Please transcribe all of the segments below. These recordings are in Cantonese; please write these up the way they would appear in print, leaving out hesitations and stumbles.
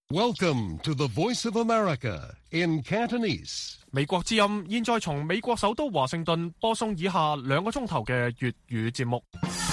Welcome to the Voice of America in Cantonese. 美國之音現在從美國首都華盛頓播送以下2個鐘頭嘅粵語節目。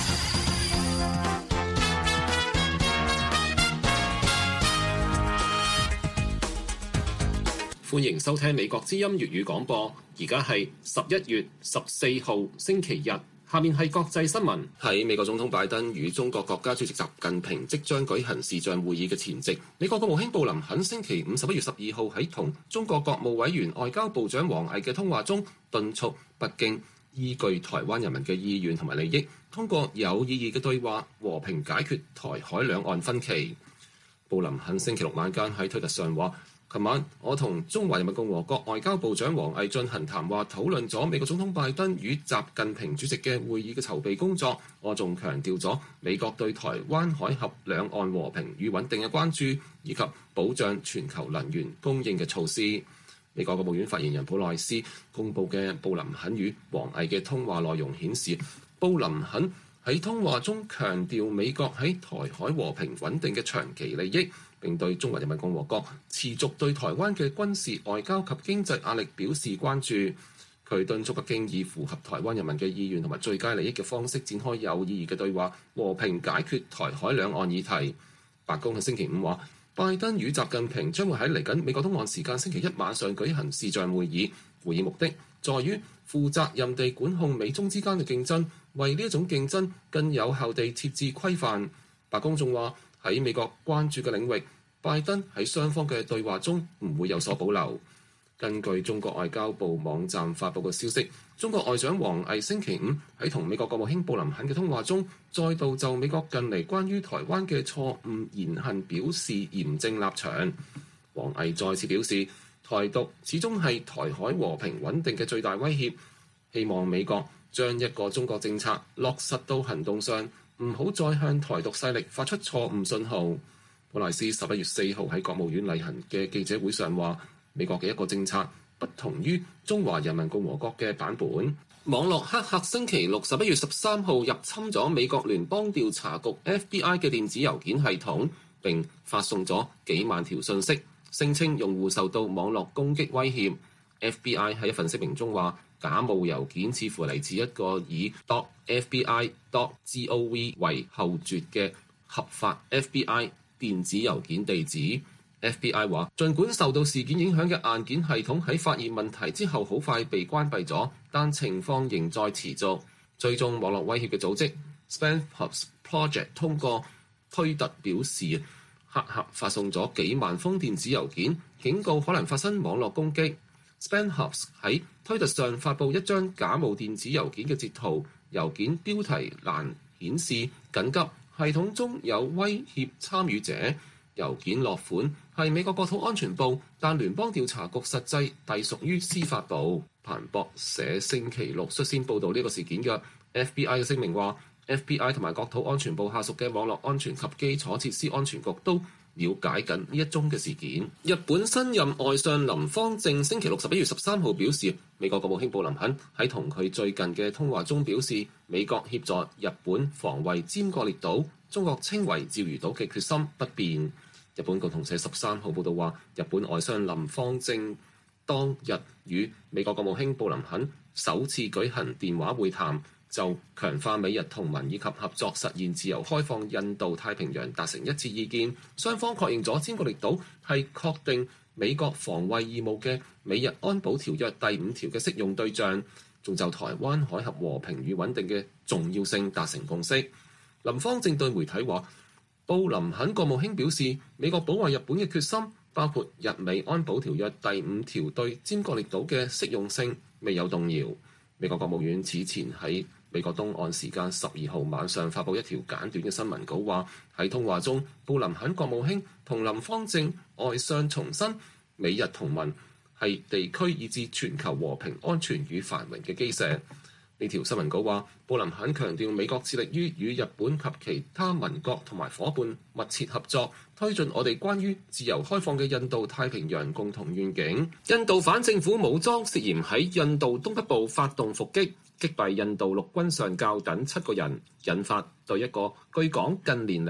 歡迎收聽美國之音粵語廣播，而家係11月14號星期日。下面係國際新聞。喺美國總統拜登與中國國家主席習近平即將舉行視像會議嘅前夕，美國國務卿布林肯星期五11月12號喺同中國國務委員外交部長王毅嘅通話中，敦促北京依據台灣人民嘅意願同埋利益，通過有意義嘅對話和平解決台海兩岸分歧。布林肯星期六晚間喺推特上話：琴晚我同中華人民共和國外交部長王毅進行談話，討論咗美國總統拜登與習近平主席嘅會議嘅籌備工作。我仲強調咗美國對台灣海峽兩岸和平與穩定嘅關注，以及保障全球能源供應嘅措施。美國國務院發言人普萊斯公布嘅布林肯與王毅嘅通話內容顯示，布林肯喺通話中強調美國喺台海和平穩定嘅長期利益，並對中華人民共和國持續對台灣嘅軍事、外交及經濟壓力表示關注。佢敦促北京以符合台灣人民嘅意願同埋最佳利益嘅方式展開有意義嘅對話，和平解決台海兩岸議題。白宮喺星期五話，拜登與習近平將會喺嚟緊美國東岸時間星期一晚上舉行視像會議，會議目的在於負責任地管控美中之間嘅競爭，為呢一種競爭更有效地設置規範。白宮仲話，喺美國關注嘅領域，拜登喺雙方嘅對話中唔會有所保留。根據中國外交部網站發布嘅消息，中國外長王毅星期五喺同美國國務卿布林肯嘅通話中，再度就美國近嚟關於台灣嘅錯誤言行表示嚴正立場。王毅再次表示，台獨始終係台海和平穩定嘅最大威脅，希望美國將一個中國政策落實到行動上，唔好再向台獨勢力發出錯誤信號。普萊斯11月4號喺國務院例行嘅記者會上話，美國嘅一個政策不同於中華人民共和國嘅版本。網絡黑客星期六11月13號入侵咗美國聯邦調查局 FBI 嘅電子郵件系統，並發送咗幾萬條信息，聲稱用戶受到網絡攻擊威脅。FBI 喺一份聲明中話，假冒郵件似乎嚟自一個以 .fbi.gov 為後綴嘅合法 FBI 電子郵件地址。FBI 話，儘管受到事件影響嘅硬件系統喺發現問題之後好快被關閉咗，但情況仍在持續。追蹤網絡威脅嘅組織 SpamHub Project 通過推特表示，黑客發送咗幾萬封電子郵件，警告可能發生網絡攻擊。SpamHub 喺推特上發布一張假冒電子郵件嘅截圖，郵件標題欄顯示緊急，系統中有威脅參與者。郵件落款係美國國土安全部，但聯邦調查局實際隸屬於司法部。彭博社星期六率先報導呢個事件嘅 FBI 嘅聲明話， FBI 同埋國土安全部下屬嘅網絡安全及基礎設施安全局都了解緊呢一宗嘅事件。日本新任外相林芳正星期六11月13號表示，美國國務卿布林肯喺同佢最近嘅通話中表示，美國協助日本防衛尖閣列島，中國稱為釣魚島嘅決心不變。日本共同社13號報導話，日本外相林芳正當日與美國國務卿布林肯首次舉行電話會談，就強化美日同盟以及合作實現自由開放印度太平洋達成一致意見。雙方確認咗尖閣列島係確定美國防衛義務嘅美日安保條約第5條嘅適用對象，仲就台灣海峽和平與穩定嘅重要性達成共識。林芳正對媒體話，布林肯國務卿表示，美國保衛日本嘅決心，包括日美安保條約第5條對尖閣列島嘅適用性未有動搖。美國國務院此前喺美國東岸時間12號晚上發布一條簡短嘅新聞稿，話喺通話中，布林肯國務卿同林芳正外相重申，美日同盟係地區以至全球和平安全與繁榮嘅基石。呢條新聞稿話，布林肯強調美國致力於與日本及其他盟國同埋夥伴密切合作，推進我哋關於自由開放嘅印度太平洋共同願景。印度反政府武裝涉嫌喺印度東北部發動伏擊，擊斃印度陸軍上校等7個人，引發對一個據講近年嚟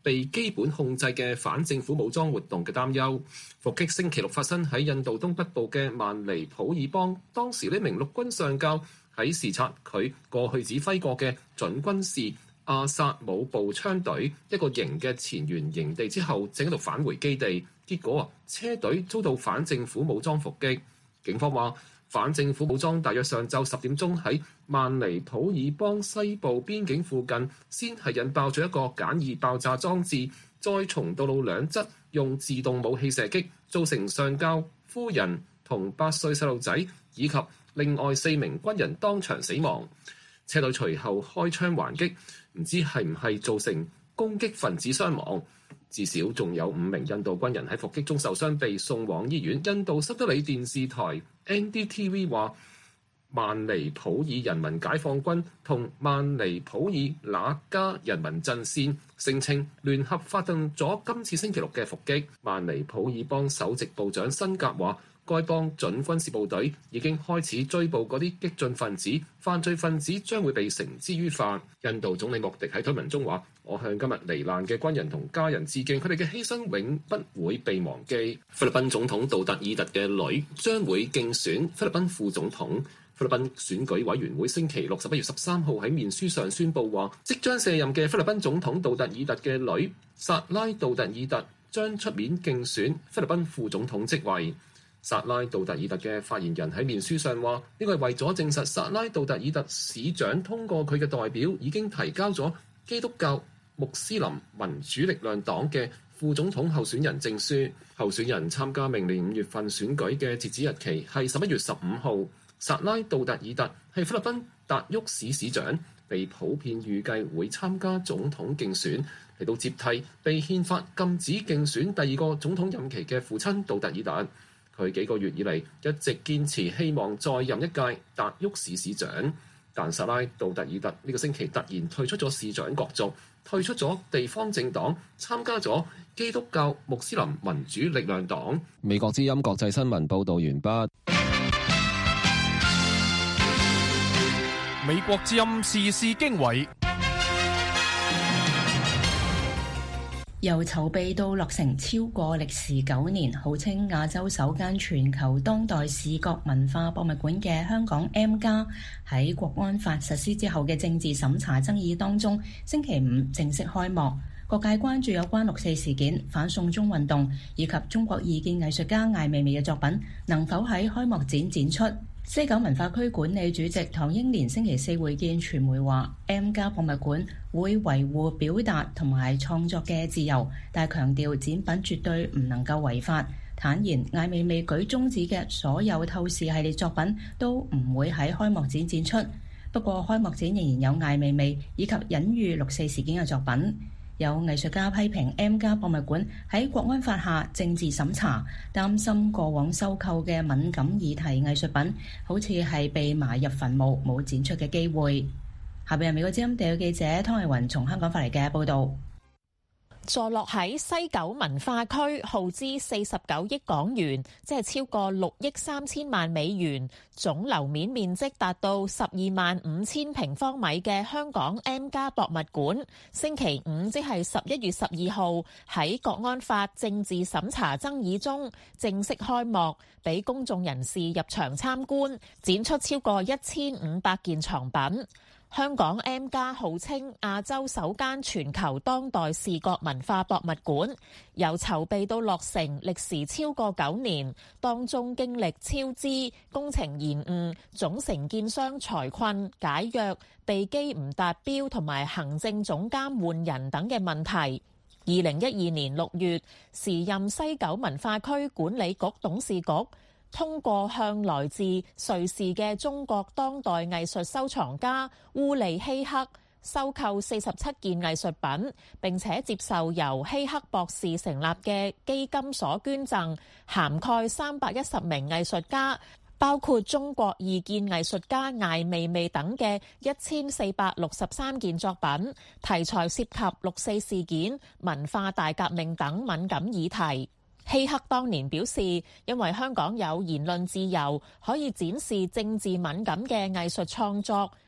被基本控制嘅反政府武裝活動嘅擔憂。伏擊星期六發生喺印度東北部嘅曼尼普爾邦，當時呢名陸軍上校喺視察佢過去指揮過嘅準軍事阿薩姆步槍隊一個營嘅前沿營地之後，正喺度返回基地，結果車隊遭到反政府武裝伏擊。警方話，反政府武裝大約上晝10點鐘喺曼尼普爾邦西部邊境附近，先係引爆咗一個簡易爆炸裝置，再從道路兩側用自動武器射擊，造成上校、夫人同8歲細路仔以及另外4名軍人當場死亡。車隊隨後開槍還擊，唔知係唔係造成攻擊分子傷亡。至少仲有5名印度軍人喺伏擊中受傷，被送往醫院。印度新德里電視台 NDTV 話，曼尼普爾人民解放軍同曼尼普爾那加人民陣線聲稱聯合發動咗今次星期六嘅伏擊。曼尼普爾邦首席部長辛格話，該邦準軍事部隊已經開始追捕嗰啲激進分子，犯罪分子將會被繩之於法。印度總理莫迪喺推文中話，我向今日罹難嘅軍人同家人致敬，佢哋嘅犧牲永不會被忘記。菲律賓總統杜特爾特嘅女將會競選菲律賓副總統。菲律賓選舉委員會星期六11月13號喺面書上宣布話，即將卸任嘅菲律賓總統杜特爾特嘅女薩拉杜特爾特將出面競選菲律賓副總統職位。薩拉杜特爾特嘅發言人喺面書上話，呢個係為咗證實薩拉杜特爾特市長通過佢嘅代表已經提交咗基督教穆斯林民主力量黨嘅副總統候選人證書。候選人參加明年5月份選舉嘅截止日期係11月15號。薩拉杜特爾特係菲律賓達沃市市長，被普遍預計會參加總統競選，嚟到接替被憲法禁止競選第2個總統任期嘅父親杜特爾特。佢幾個月以嚟一直堅持希望再任一屆達沃市市長，但薩拉杜特爾特呢個星期突然退出咗市長角逐，退出咗地方政黨，參加咗基督教穆斯林民主力量黨。 美國之音國際新聞報導完畢。 美國之音時事經緯。 由籌備到落成超過歷時9年，號稱亞洲首間全球當代視覺文化博物館嘅香港 M+，喺國安法實施之後嘅政治審查爭議當中，星期5正式開幕。各界關注有關6·4事件、反送中運動以及中國異見藝術家艾未未嘅作品能否喺開幕展展出。西九文化區管理主席唐英年星期4會見傳媒話 M+ 博物館會維護表達同埋創作嘅自由，但係強調展品絕對唔能夠違法。坦言艾未未舉中指嘅所有透視系列作品都唔會喺開幕展展出。不過開幕展仍然有艾未未以及隱喻6·4事件嘅作品。有藝術家批評 M+ 博物館喺國安法下政治審查，擔心過往收購嘅敏感議題藝術品好似係被埋入墳墓，冇展出嘅機會。下邊係美國之音地記者湯慧雲從香港發嚟嘅報導。 坐落喺西九文化區，耗資49億港元，即係超過6億3千萬美元，總樓面面積達到125000平方米嘅香港 M+ 博物館，星期5即係11月12號喺國安法政治審查爭議中正式開幕，俾公眾人士入場參觀，展出超過1500件藏品。香港 M+ 號稱亞洲首間全球當代視覺文化博物館，由籌備到落成歷時超過9年，當中經歷超支、工程延誤、總承建商財困、解約、地基唔達標同埋行政總監換人等嘅問題。2012年6月，時任西九文化區管理局董事局通過向來自瑞士嘅中國當代藝術收藏家烏利希克收購47件藝術品，並且接受由希克博士成立嘅基金所捐贈，涵蓋310名藝術家，包括中國異見藝術家艾未未等嘅1463件作品，題材涉及6·4事件、文化大革命等敏感議題。希克當年表示，因為香港有言論自由，可以展示政治敏感嘅藝術創作，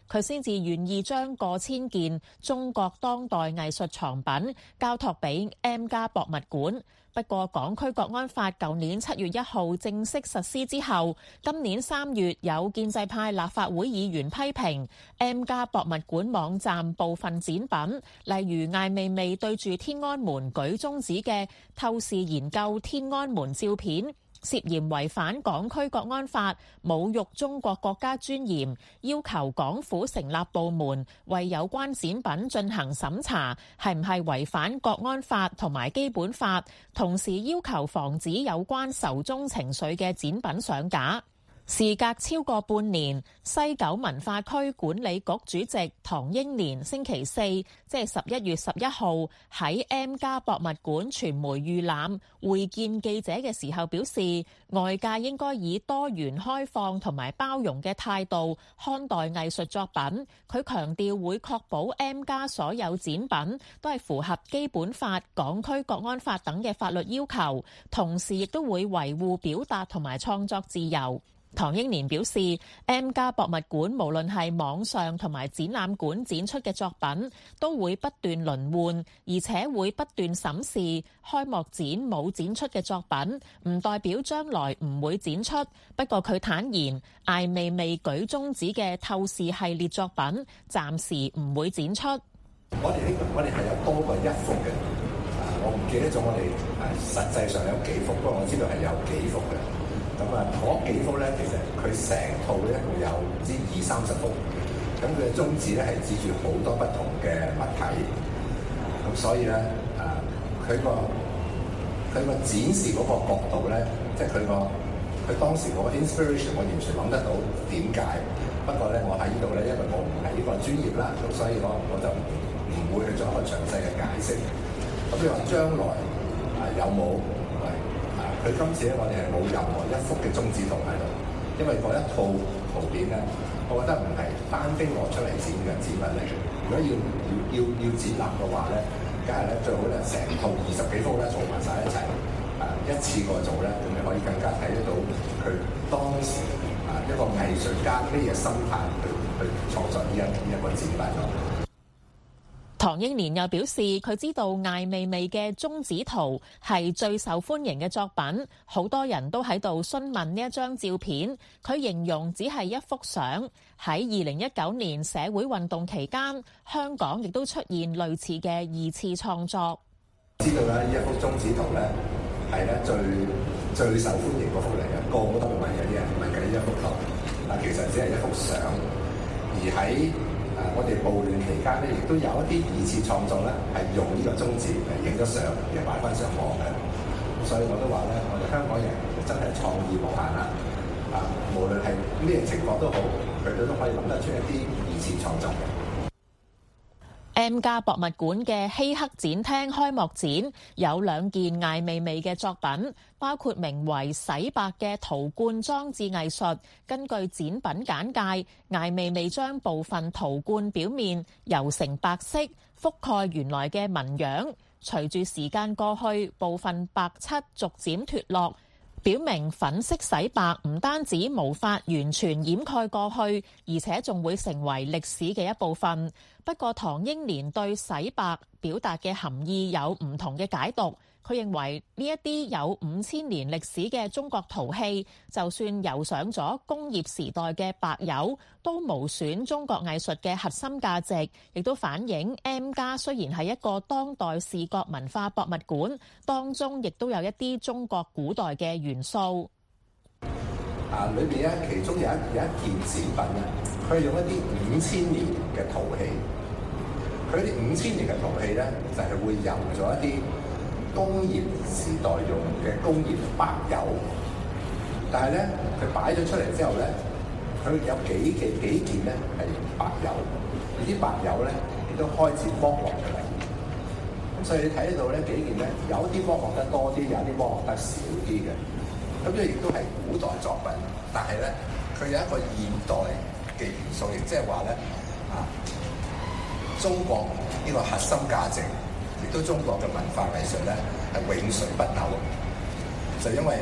佢先至願意將過千件中國當代藝術藏品交託俾 M+ 博物館。不過，港區國安法舊年7月1號正式實施之後，今年3月有建制派立法會議員批評 M+ 博物館網站部分展品，例如艾未未對住天安門舉中指嘅透視研究天安門照片，涉嫌違反港區國安法，侮辱中國國家尊嚴，要求港府成立部門為有關展品進行審查，係唔係違反國安法同埋基本法，同時要求防止有關仇中情緒嘅展品上架。事隔超過半年，西九文化區管理局主席唐英年星期四，即係11月11號喺 M+ 博物館傳媒預覽會見記者嘅時候表示，外界應該以多元開放同埋包容嘅態度看待藝術作品。佢強調會確保 M+ 所有展品都係符合基本法、港區國安法等嘅法律要求，同時亦都會維護表達同埋創作自由。唐英年表示 ，M+ 博物館無論係網上同埋展覽館展出嘅作品，都會不斷輪換，而且會不斷審視。開幕展冇展出嘅作品，唔代表將來唔會展出。不過佢坦言，艾未未舉中指嘅透視系列作品，暫時唔會展出。 我哋係有多過一幅嘅，我唔記得咗我哋實際上有幾幅，不過我知道係有幾幅嘅。咁嗰幾幅咧，其實佢成套咧會有唔知20-30幅，咁佢嘅宗旨咧係指住好多不同嘅物體，咁所以咧佢個展示嗰個角度咧，即係佢當時嗰個 inspiration，我完全諗得到點解。不過咧，我喺呢度咧，因為我唔係呢個專業啦，咁所以我就唔會去做一個詳細嘅解釋。咁你話將來有冇？佢今次咧，我哋係冇任何一幅嘅中指圖喺度，因為嗰一套圖片咧，我覺得唔係單兵攞出嚟展嘅展品嚟。如果要展覽嘅話咧，梗係咧最好咧成套20幾幅咧做埋晒一齊，一次過做咧，咁你可以更加睇得到佢當時一個藝術家咩嘢心態去創作呢一個展品咯。 唐英年又表示，佢知道艾未未嘅中指圖係最受歡迎嘅作品，好多人都喺度詢問呢一張照片。佢形容只係一幅相。喺2019年社會運動期間，香港亦都出現類似嘅二次創作。 知道咧，呢一幅中指圖咧係咧最受歡迎嗰幅嚟嘅，個個都會問緊啲人問緊呢一幅圖。其實只係一幅相，而喺我哋暴亂期間咧，亦都有一啲二次創作咧，係用呢個中指嚟影咗相，嘅擺翻上網嘅。所以我都話咧，我哋香港人真係創意無限啦！無論係咩情況都好，佢哋都可以諗得出一啲二次創作嘅。 M+ 博物館嘅希克展廳開幕展有2件艾未未嘅作品，包括名為洗白嘅陶罐裝置藝術。根據展品簡介，艾未未將部分陶罐表面油成白色，覆蓋原來嘅紋樣。隨住時間過去，部分白漆逐漸脫落，表明粉色洗白唔單止無法完全掩蓋過去，而且仲會成為歷史嘅一部分。不過，唐英年對洗白表達嘅含義有唔同嘅解讀。佢認為呢一啲有5000年歷史嘅中國陶器，就算油上咗工業時代嘅白油，都無損中國藝術嘅核心價值，亦都反映 M+ 雖然係一個當代視覺文化博物館，當中亦都有一啲中國古代嘅元素。 裏面咧，其中有一件展品咧，佢係用一啲5000年嘅陶器。佢啲5000年嘅陶器咧，就係會油咗一啲工業時代用嘅工業白油，但係咧佢擺咗出嚟之後咧，佢有幾件咧係白油，而啲白油咧亦都開始剝落出嚟。咁所以你睇得到咧幾件咧，有啲剝落得多啲，有啲剝落得少啲嘅。咁呢亦都係古代作品，但係咧佢有一個現代嘅元素，亦即係話咧中國呢個核心價值。亦都中國嘅文化藝術咧係永垂不朽，就因為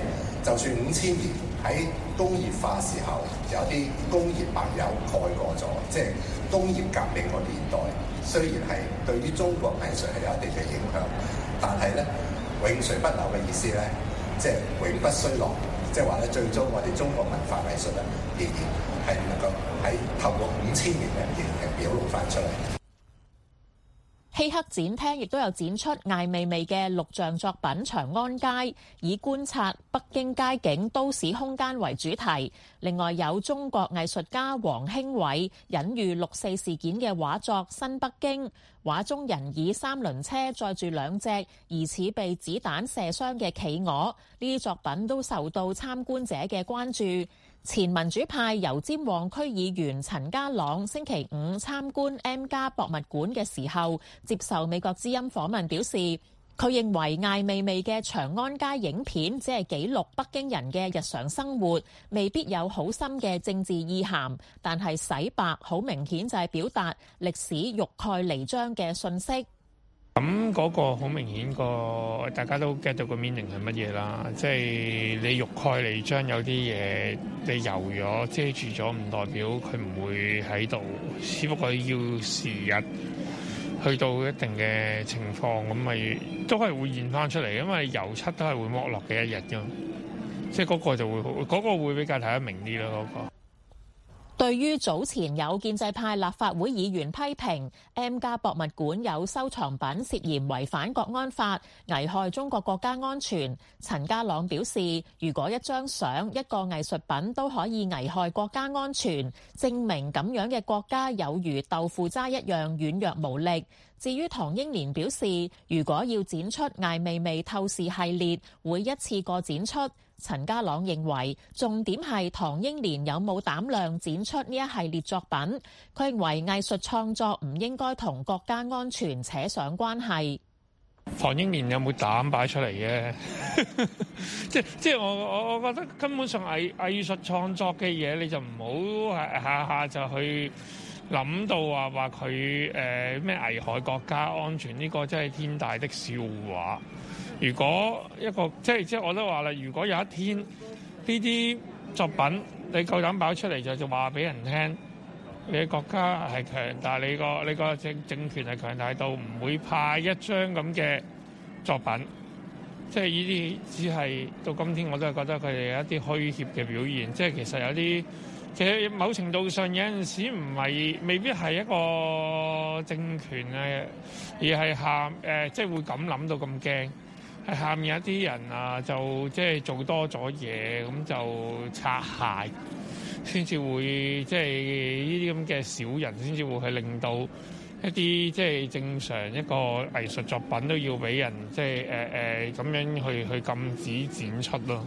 就算5000年喺工業化時候有啲工業白油蓋過咗，即係工業革命個年代，雖然係對於中國藝術係有一定嘅影響，但係咧永垂不朽嘅意思咧，即係永不衰落，即係話咧最終我哋中國文化藝術咧仍然係能夠喺透過5000年嘅仍然表露翻出嚟。 希克展廳亦都有展出艾未未嘅錄像作品《長安街》，以觀察北京街景、都市空間為主題。另外有中國藝術家王興偉隱喻六四事件嘅畫作《新北京》，畫中人以三輪車載住兩隻疑似被子彈射傷嘅企鵝，呢啲作品都受到參觀者嘅關注。前民主派油尖旺區議員陳家朗星期五參觀 M+ 博物館嘅時候，接受美國之音訪問表示，佢認為艾未未嘅長安街影片只係記錄北京人嘅日常生活，未必有好深嘅政治意涵，但係洗白好明顯就係表達歷史欲蓋彌彰嘅訊息。 咁嗰個好明顯個，大家都 get 到個 meaning 係乜嘢啦？即係你欲蓋彌彰，有啲嘢你油咗遮住咗，唔代表佢唔會喺度，只不過要時日去到一定嘅情況，咁咪都係會現翻出嚟，因為油漆都係會剝落嘅一日㗎。即係嗰個就會嗰個會比較睇得明啲咯，嗰個。 對於早前有建制派立法會議員批評 M+ 博物館有收藏品涉嫌違反國安法，危害中國國家安全，陳家朗表示，如果一張相、一個藝術品都可以危害國家安全，證明咁樣嘅國家有如豆腐渣一樣軟弱無力。至於唐英年表示，如果要展出艾未未透視系列，會一次過展出。陳家朗認為重點係唐英年有冇膽量展出呢一系列作品。佢認為藝術創作唔應該同國家安全扯上關係。 唐英年有冇膽擺出嚟嘅？即係我覺得根本上藝術創作嘅嘢，你就唔好下下就去諗到話佢咩危害國家安全，呢個真係天大的笑話。如果一個即係我都話啦，如果有一天呢啲作品你夠膽擺出嚟，就話俾人聽，你嘅國家係強大，你個政權係強大到唔會派一張咁嘅作品。即係呢啲只係到今天我都係覺得佢哋有一啲虛怯嘅表現。即係其實有啲，其實某程度上有陣時未必係一個政權啊，而係即係會咁諗到咁驚。係下面有啲人啊，就即係做多咗嘢，咁就擦鞋，先至會即係呢啲咁嘅小人，先至會去令到一啲即係正常一個藝術作品都要俾人即係咁樣去禁止展出咯。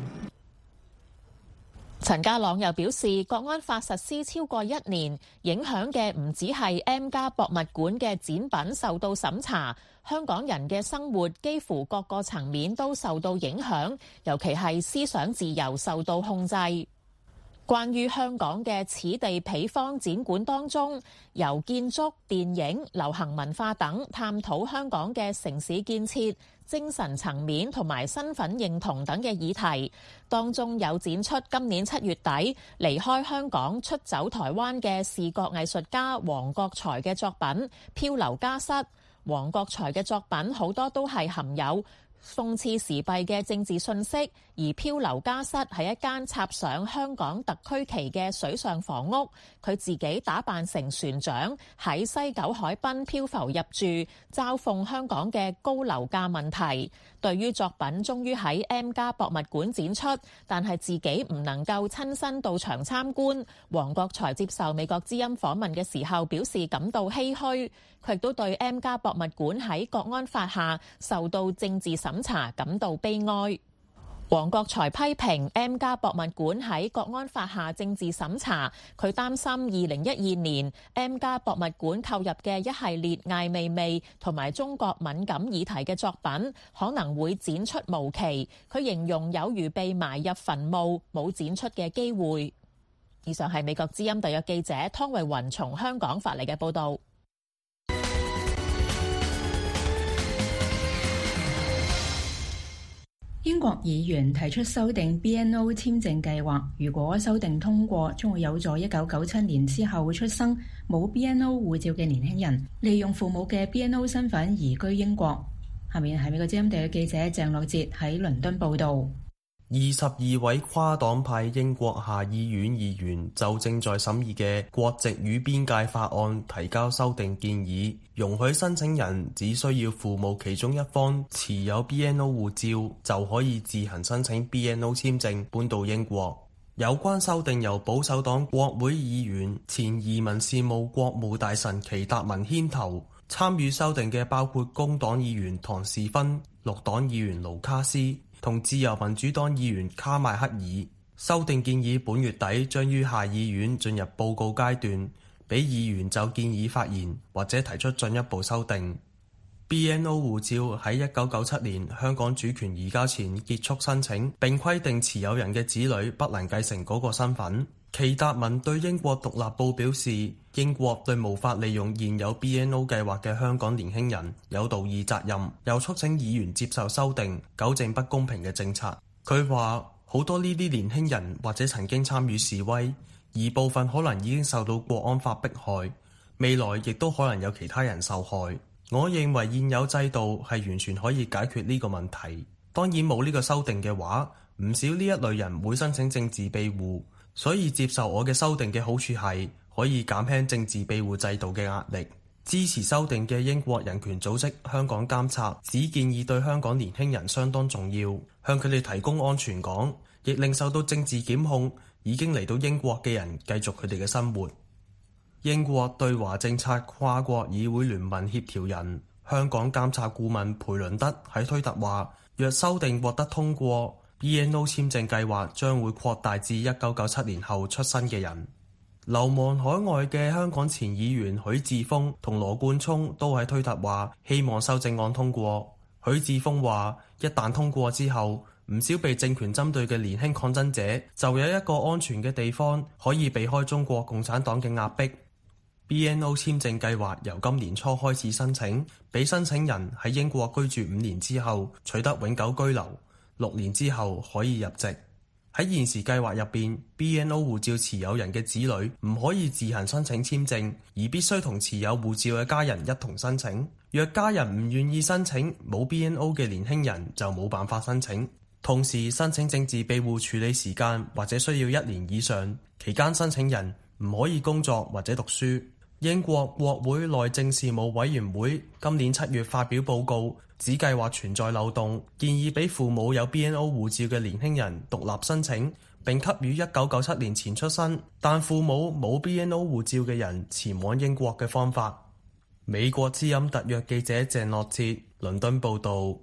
陳家朗又表示，國安法實施超過1年，影響嘅唔止係 M+ 博物館嘅展品受到審查，香港人嘅生活幾乎各個層面都受到影響，尤其係思想自由受到控制。關於香港嘅此地彼方展館當中，由建築、電影、流行文化等探討香港嘅城市建設、精神層面同埋身份認同等嘅議題，當中有展出今年7月底離開香港出走台灣嘅視覺藝術家黃國財嘅作品《漂流家室》。黃國財嘅作品好多都係含有諷刺時弊嘅政治訊息，而漂流家室係一間插上香港特區旗嘅水上房屋，佢自己打扮成船長喺西九海濱漂浮入住，嘲諷香港嘅高樓價問題。對於作品終於喺 M+ 博物館展出，但係自己唔能夠親身到場參觀，黃國財接受美國之音訪問嘅時候表示感到唏噓。佢亦都對 M+ 博物館喺國安法下受到政治審查感到悲哀。黃國財批評 M+ 博物館喺國安法下政治審查，佢擔心2012年 M+ 博物館購入嘅一系列艾未未同埋中國敏感議題嘅作品可能會展出無期，佢形容有如被埋入墳墓，冇展出嘅機會。以上係美國之音特約記者湯慧雲從香港發嚟嘅報導。 英國議員提出修訂 BNO 簽證計劃，如果修訂通過，將會有助1997年之後出生冇 BNO 護照嘅年輕人利用父母嘅 BNO 身份移居英國。下面係美國之音地嘅記者鄭樂哲喺倫敦報導。 22位跨黨派英國下議院議員就正在審議嘅國籍與邊界法案提交修訂建議，容許申請人只需要父母其中一方持有 BNO 護照就可以自行申請 BNO 簽證搬到英國。有關修訂由保守黨國會議員前移民事務國務大臣祁達文牽頭，參與修訂嘅包括工黨議員唐士芬、綠黨議員盧卡斯同自由民主黨議員卡邁克爾。修訂建議本月底將於下議院進入報告階段，俾議員就建議發言或者提出進一步修訂。BNO 護照喺1997年香港主權移交前結束申請，並規定持有人嘅子女不能繼承嗰個身份。祁達文對英國獨立報表示，英國對無法利用現有 BNO 計劃嘅香港年輕人有道義責任，又促請議員接受修訂，糾正不公平嘅政策。佢話好多呢啲年輕人或者曾經參與示威，而部分可能已經受到國安法迫害，未來亦都可能有其他人受害。我認為現有制度係完全可以解決呢個問題。當然冇呢個修訂嘅話，唔少呢一類人會申請政治庇護。所以接受我嘅修訂嘅好處係可以減輕政治庇護制度嘅壓力。支持修訂嘅英國人權組織香港監察只建議對香港年輕人相當重要，向佢哋提供安全港，亦令受到政治檢控已經嚟到英國嘅人繼續佢哋嘅生活。英國對華政策跨國議會聯盟協調人、香港監察顧問培倫德喺推特話，若修訂獲得通過，BNO 簽證計劃將會擴大至1997年後出生嘅人。流亡海外嘅香港前議員許智峰同羅冠聰都喺推特話希望修正案通過。許智峰話，一旦通過之後，唔少被政權針對嘅年輕抗爭者就有一個安全嘅地方可以避開中國共產黨嘅壓迫。BNO 簽證計劃由今年初開始申請，俾申請人喺英國居住5年之後取得永久居留，6年之後可以入籍。喺現時計劃入邊， BNO 護照持有人嘅子女唔可以自行申請簽證，而必須同持有護照嘅家人一同申請。若家人唔願意申請，冇 BNO 嘅年輕人就冇辦法申請。同時，申請政治庇護處理時間或者需要1年以上，期間申請人唔可以工作或者讀書。英國國會內政事務委員會今年7月發表報告，指計劃存在漏洞，建議俾父母有 BNO 護照嘅年輕人獨立申請，並給予1997年前出生但父母冇 BNO 護照嘅人前往英國嘅方法。美國之音特約記者鄭樂哲，倫敦報導。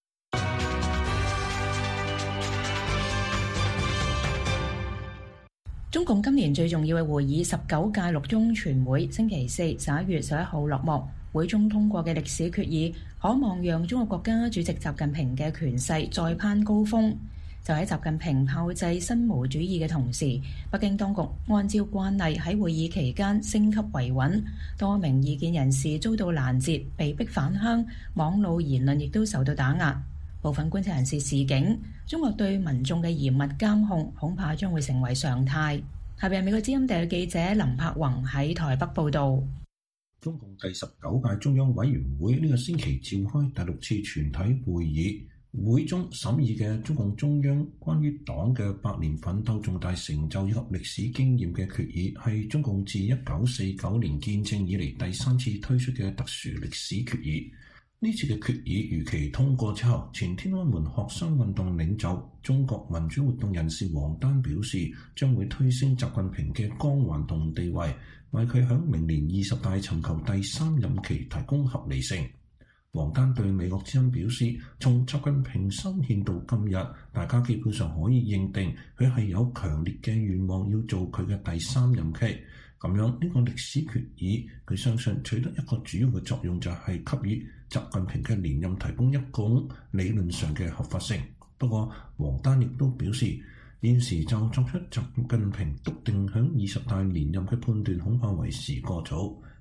中共今年最重要嘅會議19屆六中全會星期四11月11號落幕，會中通過嘅歷史決議可望讓中國國家主席習近平嘅權勢再攀高峰。就喺習近平炮製新毛主義嘅同時，北京當局按照慣例喺會議期間升級維穩，多名異見人士遭到攔截，被逼返鄉，網路言論亦都受到打壓。部分觀察人士示警，中國對民眾嘅嚴密監控恐怕將會成為常態。下邊係美國之音地記者林柏宏喺台北報導。 中共第19屆中央委員會呢個星期召開第6次全體會議，會中審議嘅中共中央關於黨嘅百年奮鬥重大成就以及歷史經驗嘅決議，係中共自1949年建政以嚟第3次推出嘅特殊歷史決議。呢次嘅決議如期通過之後，前天安門學生運動領袖、中國民主活動人士王丹表示，將會推升習近平嘅光環同地位，為佢響明年20大尋求第3任期提供合理性。王丹對美國之音表示，從習近平修憲到今日，大家基本上可以認定佢係有強烈嘅願望要做佢嘅第3任期。咁樣呢個歷史決議，佢相信取得一個主要嘅作用，就係給予習近平嘅連任提供一種理論上嘅合法性。不過，王丹亦都表示，現時就作出習近平篤定響20大連任嘅判斷，恐怕為時過早。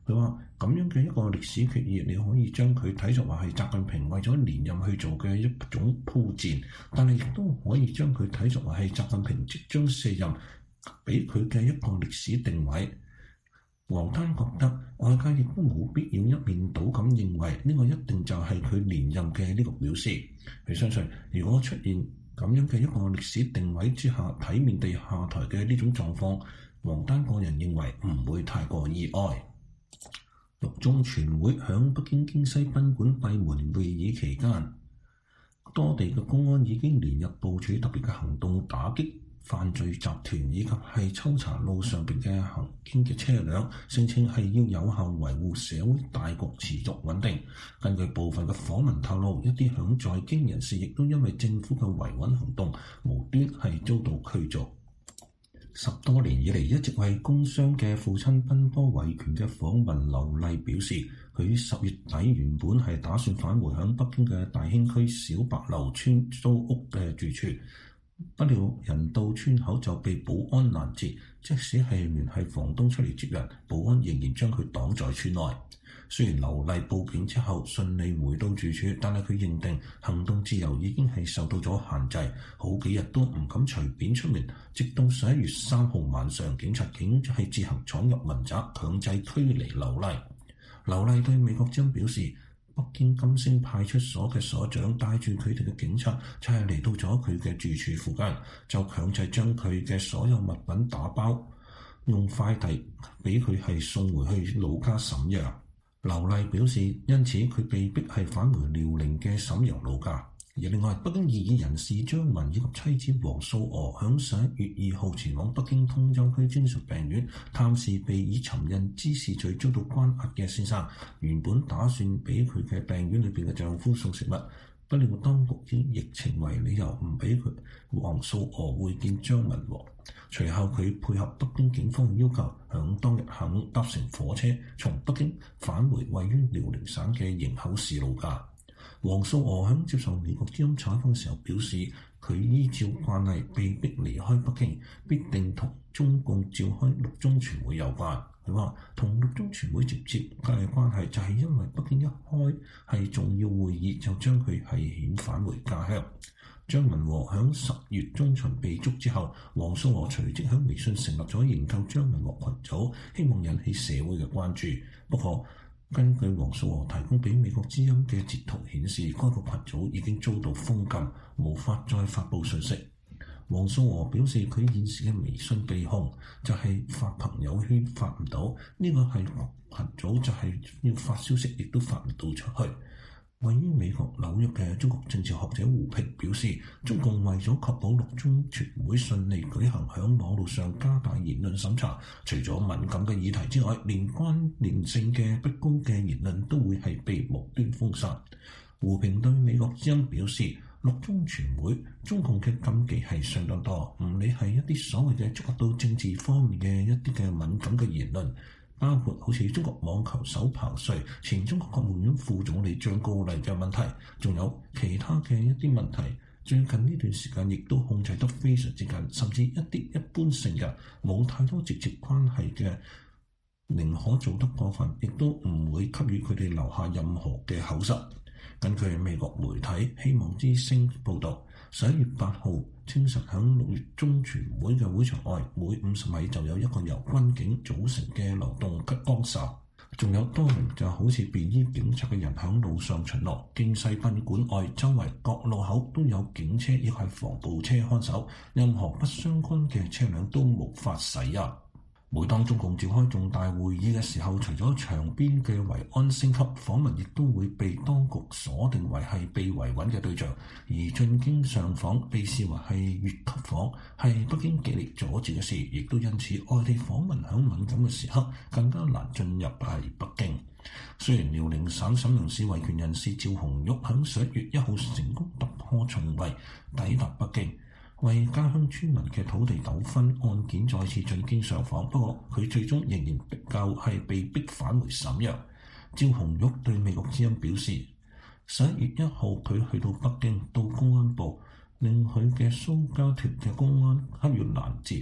佢話咁樣嘅一個歷史決議，你可以將佢睇作話係習近平為咗連任去做嘅一種鋪墊，但係亦都可以將佢睇作話係習近平即將卸任俾佢嘅一個歷史定位。王丹覺得外界亦都冇必要一面倒咁認為呢個一定就係佢連任嘅呢個表示。佢相信如果出現咁樣嘅一個歷史定位之下體面地下台嘅呢種狀況，王丹個人認為唔會太過意外。六中全會響北京京西賓館閉門會議期間，多地嘅公安已經連日部署特別嘅行動打擊犯罪集團，以及係抽查路上邊嘅行經嘅車輛，聲稱係要有效維護社會大局持續穩定。根據部分嘅訪問透露，一啲響在京人士亦都因為政府嘅維穩行動無端係遭到驅逐。10多年以嚟一直為工傷嘅父親奔波維權嘅訪問劉麗表示，佢10月底原本係打算返回響北京嘅大興區小白樓村租屋嘅住處，不料人到村口就被保安攔截，即使係聯繫房東出嚟接人，保安仍然將佢擋在村內。雖然劉麗報警之後順利回到住處，但係佢認定行動自由已經係受到咗限制，好幾日都唔敢隨便出門。直到11月3號晚上，警察竟係自行闖入民宅，強制驅離劉麗。劉麗對美國之音表示，北京金星派出所嘅所長帶住佢哋嘅警察，就係嚟到咗佢嘅住處附近，就強制將佢嘅所有物品打包，用快遞俾佢係送回去老家瀋陽。劉麗表示，因此佢被逼係返回遼寧嘅瀋陽老家。而另外，北京異議人士張文以及妻子王素娥響11月2號前往北京通州區精神病院探視被以尋釁滋事罪遭到關押嘅先生，原本打算俾佢嘅病院裏邊嘅丈夫送食物，不料當局以疫情為理由唔俾佢王素娥會見張文和。隨後佢配合北京警方嘅要求，響當日下午搭乘火車從北京返回位於遼寧省嘅營口市老家。王素娥響接受美國之音採訪時候表示，佢依照慣例被逼離開北京，必定同中共召開六中全會有關。佢話同六中全會直接嘅關係就係因為北京一開係重要會議，就將佢係遣返回家鄉。張文和響10月中旬被捉之後，王素娥隨即響微信成立咗營救張文和群組，希望引起社會嘅關注。不過，根據王素娥提供俾美國之音嘅截圖顯示，該個群組已經遭到封禁，無法再發布信息。王素娥表示，佢現時嘅微信被控就係發朋友圈發唔到，呢個係群組就係要發消息亦都發唔到出去。位於美國紐約嘅中國政治學者胡平表示，中共為咗確保六中全會順利舉行，響網絡上加大言論審查，除咗敏感嘅議題之外，連關聯性嘅不公嘅言論都會係被無端封殺。胡平對美國之音表示，六中全會中共嘅禁忌係相當多，唔理係一啲所謂嘅觸及到政治方面嘅一啲嘅敏感嘅言論，包括好似中國網球手彭帥、前中國國務院副總理張高麗嘅問題，仲有其他嘅一啲問題。最近呢段時間亦都控制得非常之緊，甚至一啲一般性嘅冇太多直接關係嘅，寧可做得過分，亦都唔會給予佢哋留下任何嘅口實。根據美國媒體希望之聲報導，11月8號清晨響6月中全會嘅會場外，每50米就有一個由軍警組成嘅流動吉崗哨，仲有多名就好似便衣警察嘅人響路上巡邏。京西賓館外周圍各路口都有警車亦係防暴車看守，任何不相關嘅車輛都無法駛入。每當中共召開重大會議嘅時候，除咗場邊嘅維安升級，訪民亦都會被當局鎖定為係被維穩嘅對象，而進京上訪被視為係越級訪，係北京極力阻止嘅事，亦都因此外地訪民響敏感嘅時刻更加難進入係北京。雖然遼寧省瀋陽市維權人士趙紅玉響11月1號成功突破重圍，抵達北京，為家鄉村民嘅土地糾紛案件再次進京上訪，不過佢最終仍然係被逼返回瀋陽。趙紅玉對美國之音表示，11月1號佢去到北京到公安部，令佢嘅蘇家屯嘅公安給予攔截，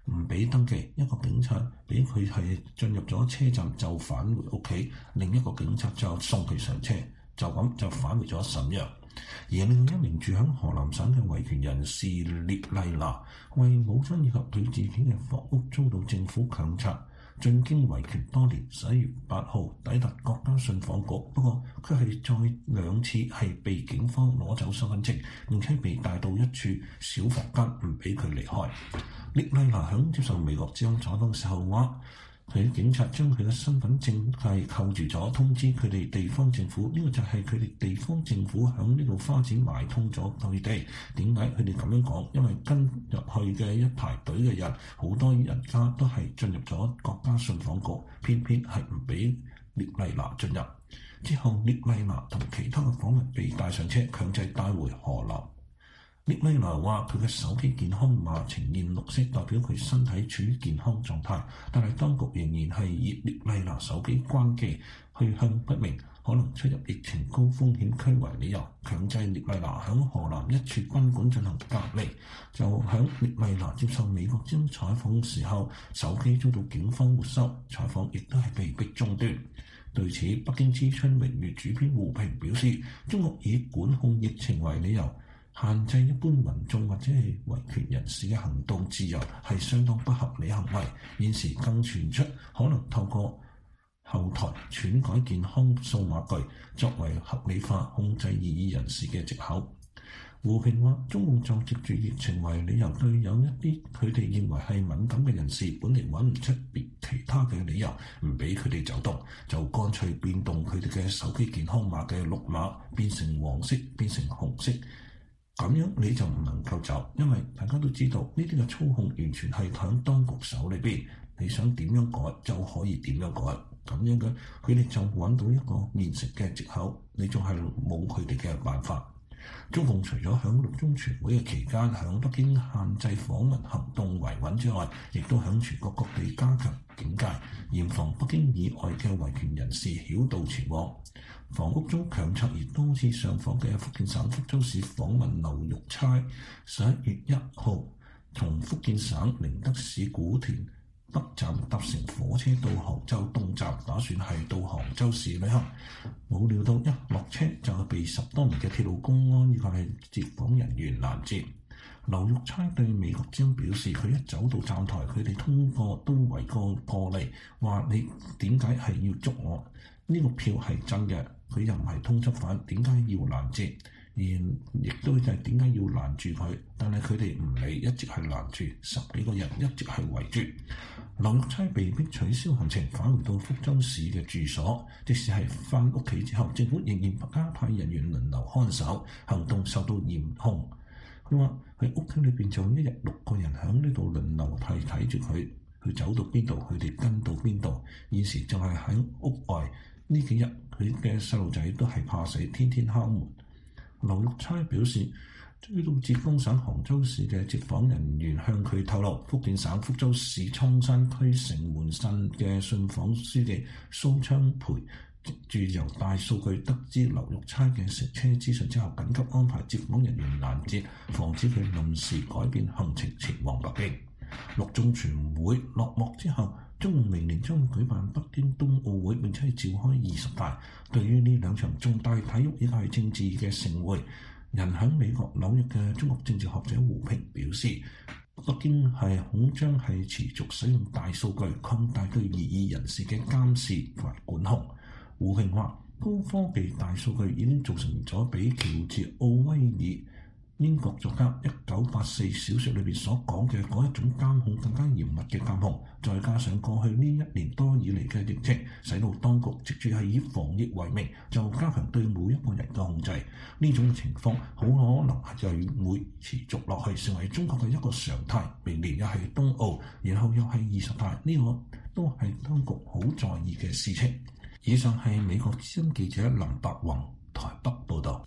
唔俾登記，一個警察俾佢係進入咗車站就返回屋企，另一個警察就送佢上車，就咁就返回咗瀋陽。而另一名住喺河南省嘅維權人士列麗娜，為母親以及佢自己嘅房屋遭到政府強拆，進京維權多年，11月8號抵達國家信訪局，不過佢係再兩次係被警方攞走身份證，並且被帶到一處小房間，唔俾佢離開。列麗娜響接受美國之音採訪時候話，佢警察將佢嘅身份證係扣住咗，通知佢哋地方政府，呢個就係佢哋地方政府響呢度花錢買通咗佢哋。點解佢哋咁樣講？因為跟入去嘅一排隊嘅人，好多人家都係進入咗國家信訪局，偏偏係唔俾列麗娜進入。之後列麗娜同其他嘅訪問被帶上車，強制帶回河南。列麗娜話：佢嘅手機健康碼呈現綠色，代表佢身體處於健康狀態。但係當局仍然係以列麗娜手機關機、去向不明、可能出入疫情高風險區為理由，強制列麗娜響河南一處賓館進行隔離。就響列麗娜接受美國之音採訪時候，手機遭到警方沒收，採訪亦都係被迫中斷。對此，北京之春榮譽主編胡平表示：中國以管控疫情為理由，限制一般民眾或者係維權人士嘅行動自由，係相當不合理行為。現時更傳出可能透過後台篡改健康數碼據，作為合理化控制異議人士嘅藉口。胡平話：中共就藉住疫情為理由，對有一啲佢哋認為係敏感嘅人士，本嚟揾唔出別其他嘅理由，唔俾佢哋走動，就乾脆變動佢哋嘅手機健康碼嘅綠碼，變成黃色，變成紅色。咁樣你就唔能夠走，因為大家都知道呢啲嘅操控完全係喺當局手裏邊，你想點樣改就可以點樣改，咁樣嘅佢哋就揾到一個現實嘅藉口，你仲係冇佢哋嘅辦法。中共除咗響六中全會嘅期間響北京限制訪問行動維穩之外，亦都響全國各地加強警戒，嚴防北京以外嘅維權人士繞道前往。房屋中強拆而多次上訪嘅福建省福州市訪問劉玉釵，11月1號從福建省寧德市古田北站搭乘火車到杭州東站，打算係到杭州市旅行，冇料到一落車就被10多名嘅鐵路公安以及係接訪人員攔截。劉玉釵對美國之音表示，佢一走到站台，佢哋通過都圍過嚟，話你點解係要捉我？呢個票係真嘅，佢又唔係通緝犯，點解要攔截？而亦都係點解要攔住佢？但係佢哋唔理，一直係攔住，10幾個人一直係圍住。劉玉釵被迫取消行程，返回到福州市嘅住所。即使係返屋企之後，政府仍然加派人員輪流看守，行動受到嚴控。佢話喺屋企裏邊就一日6個人喺呢度輪流睇住佢，佢走到邊度，佢哋跟到邊度。現時就係喺屋外。呢幾日佢嘅細路仔都係怕死，天天敲門。劉玉釵表示，追到浙江省杭州市嘅接訪人員向佢透露，福建省福州市倉山區城門鎮嘅信訪書記蘇昌培住由大數據得知劉玉釵嘅乘車資訊之後，緊急安排接訪人員攔截，防止佢臨時改變行程前往北京。六中全會落幕之後，中共明年將會舉辦北京冬奧會，並且召開20大。對於呢兩場重大體育以及係政治嘅盛會，人喺美國紐約嘅中國政治學者胡平表示，北京係恐將係持續使用大數據擴大對異議人士嘅監視同埋管控。胡平話：高科技大數據已經造成咗比喬治奧威爾英國作家1984小說裏邊所講嘅嗰一種監控更加嚴密嘅監控，再加上過去呢1年多以嚟嘅疫情，使到當局藉住係以防疫為名，就加強對每一個人嘅控制。呢種情況好可能就會持續落去，成為中國嘅一個常態。明年又係冬奧，然後又係20大，呢個都係當局好在意嘅事情。以上係美國之音記者林伯宏台北報道。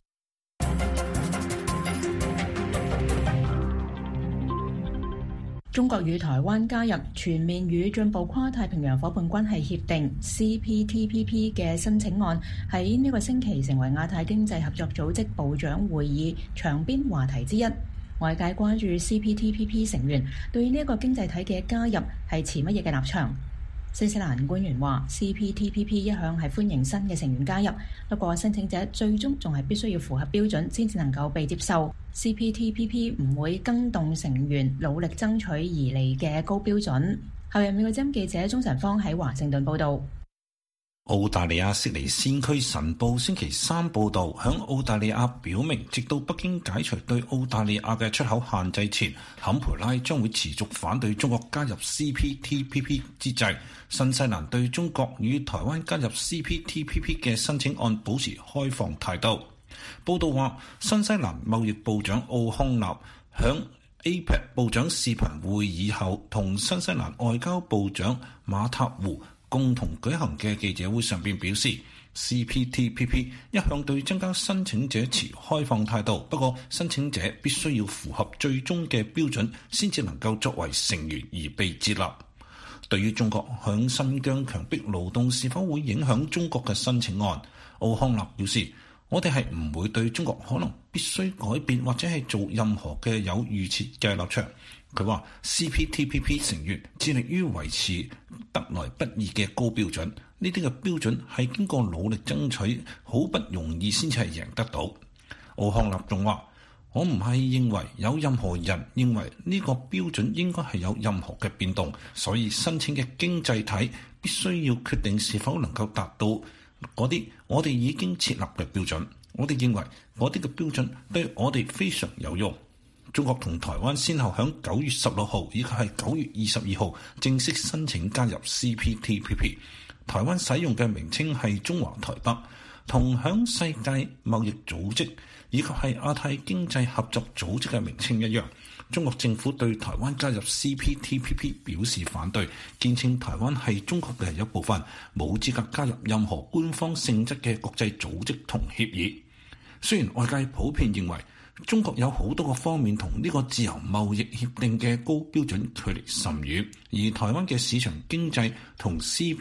中國與台灣加入全面與進步跨太平洋夥伴關係協定 CPTPP 嘅申請案，喺呢個星期成為亞太經濟合作組織部長會議場邊話題之一。 外界關注 CPTPP 成員對呢一個經濟體嘅加入係持乜嘢嘅立場。新西蘭官員話 CPTPP 一向係歡迎新嘅成員加入，不過申請者最終仲係必須要符合標準先至能夠被接受。CPTPP 唔會更動成員努力爭取而嚟嘅高標準。後日美國之音記者鍾晨芳喺華盛頓報導。 澳大利亞悉尼先驅晨報星期三報導，響澳大利亞表明，直到北京解除對澳大利亞嘅出口限制前，坎培拉將會持續反對中國加入 CPTPP 之際，新西蘭對中國與台灣加入 CPTPP 嘅申請案保持開放態度。報導話，新西蘭貿易部長奧康納響 APEC 部長視頻會議後，同新西蘭外交部長馬塔胡共同舉行嘅記者會上邊表示 ，CPTPP 一向對增加申請者持開放態度，不過申請者必須要符合最終嘅標準，先至能夠作為成員而被接納。對於中國響新疆強迫勞動是否會影響中國嘅申請案，奧康納表示，我哋係唔會對中國可能必須改變或者係做任何嘅有預設嘅立場。佢話 CPTPP 成員致力於維持得來不易嘅高標準，呢啲嘅標準係經過努力爭取，好不容易先至係贏得到。奧康納仲話，我唔係認為有任何人認為呢個標準應該係有任何嘅變動，所以申請嘅經濟體必須要決定是否能夠達到嗰啲我哋已經設立嘅標準。我哋認為嗰啲嘅標準對我哋非常有用。中國同台灣先後響9月16號以及係9月22號正式申請加入 CPTPP。台灣使用嘅名稱係中華台北，同響世界貿易組織以及係亞太經濟合作組織嘅名稱一樣。中國政府對台灣加入 CPTPP 表示反對，堅稱台灣係中國嘅一部分，冇資格加入任何官方性質嘅國際組織同協議。雖然外界普遍認為中國有好多個方面同呢個自由貿易協定嘅高標準距離甚遠，而台灣嘅市場經濟同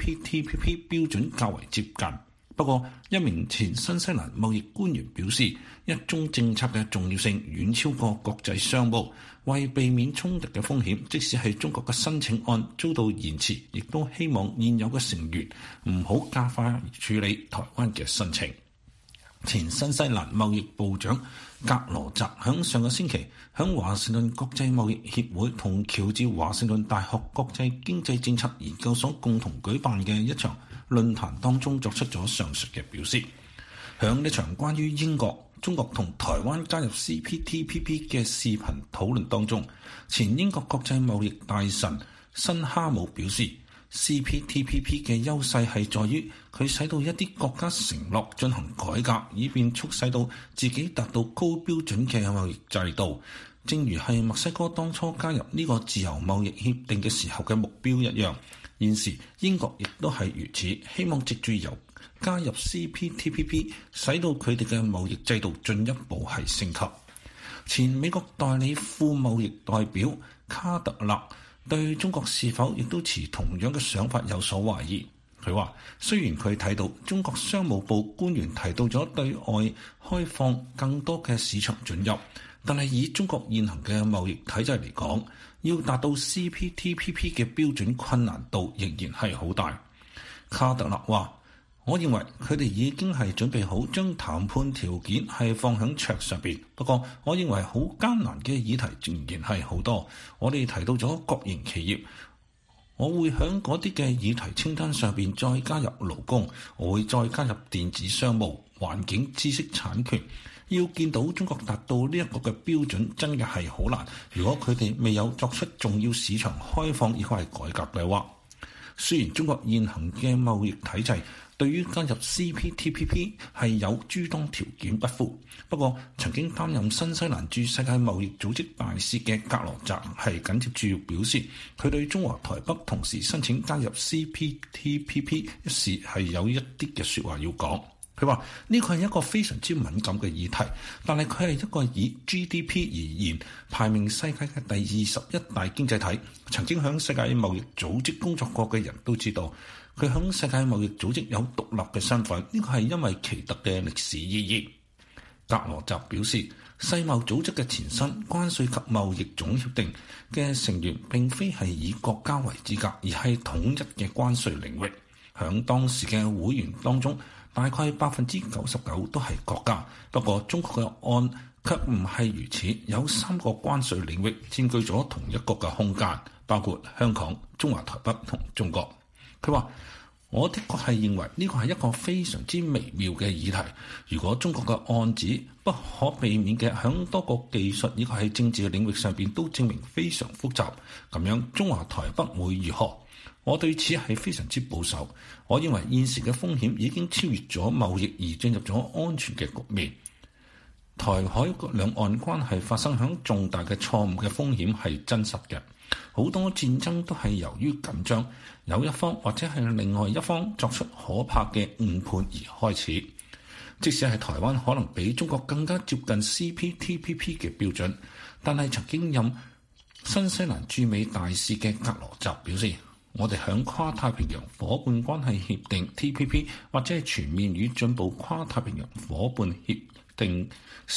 CPTPP 標準較為接近。不過，一名前新西蘭貿易官員表示，一中政策嘅重要性遠超過國際商務，為避免衝突嘅風險，即使係中國嘅申請案遭到延遲，亦都希望現有嘅成員唔好加快處理台灣嘅申請。前新西蘭貿易部長格羅澤響上個星期響華盛頓國際貿易協會同喬治華盛頓大學國際經濟政策研究所共同舉辦嘅一場論壇當中作出咗上述嘅表示。響呢場關於英國、中國同台灣加入 CPTPP 嘅視頻討論當中，前英國國際貿易大臣辛哈姆表示，CPTPP 嘅優勢係在於佢使到一啲國家承諾進行改革，以便促使到自己達到高標準嘅貿易制度，正如係墨西哥當初加入呢個自由貿易協定嘅時候嘅目標一樣。現時英國亦都係如此，希望藉住由加入 CPTPP 使到佢哋嘅貿易制度進一步係升級。前美國代理副貿易代表卡特勒對中國是否亦都持同樣嘅想法有所懷疑。佢話，雖然佢睇到中國商務部官員提到咗對外開放更多嘅市場准入，但係以中國現行嘅貿易體制嚟講，要達到 CPTPP 嘅標準困難度仍然係好大。卡特勒話，我認為佢哋已經係準備好將談判條件係放喺桌上邊，不過我認為好艱難嘅議題仍然係好多。我哋提到咗國營企業，我會喺嗰啲嘅議題清單上邊再加入勞工，我會再加入電子商務、環境、知識產權。要見到中國達到呢一個嘅標準，真嘅係好難。如果佢哋未有作出重要市場開放亦或係改革嘅話，雖然中國現行嘅貿易體制對於加入 CPTPP 係有諸多條件不符，不過曾經擔任新西蘭駐世界貿易組織大使嘅格羅澤係緊接住表示，佢對中華台北同時申請加入 CPTPP 一事係有一啲嘅説話要講。佢話呢個係一個非常之敏感嘅議題，但係佢係一個以 GDP 而言排名世界嘅第21大經濟體。曾經響世界貿易組織工作過嘅人都知道，佢響世界貿易組織有獨立嘅身份，呢個係因為奇特嘅歷史意義。 格羅澤表示，世貿組織嘅前身關稅及貿易總協定嘅成員並非係以國家為資格，而係統一嘅關稅領域。響當時嘅會員當中，大概99%都係國家。不過中國嘅案卻唔係如此，有3個關稅領域佔據咗同一個嘅空間，包括香港、中華台北同中國。佢話：我的確係認為呢個係一個非常之微妙嘅議題。如果中國嘅案子不可避免嘅響多個技術以及係政治嘅領域上邊都證明非常複雜，咁樣中華台北會如何？我對此係非常之保守。我認為現時嘅風險已經超越咗貿易而進入咗安全嘅局面。台海兩岸關係發生響重大嘅錯誤嘅風險係真實嘅。好多戰爭都係由於緊張，有一方或者係另外一方作出可怕嘅誤判而開始。即使係台灣可能比中國更加接近 CPTPP 嘅標準，但係曾經任新西蘭駐美大使嘅格羅澤表示，我哋響跨太平洋夥伴關係協定 TPP 或者係全面與進步跨太平洋夥伴協定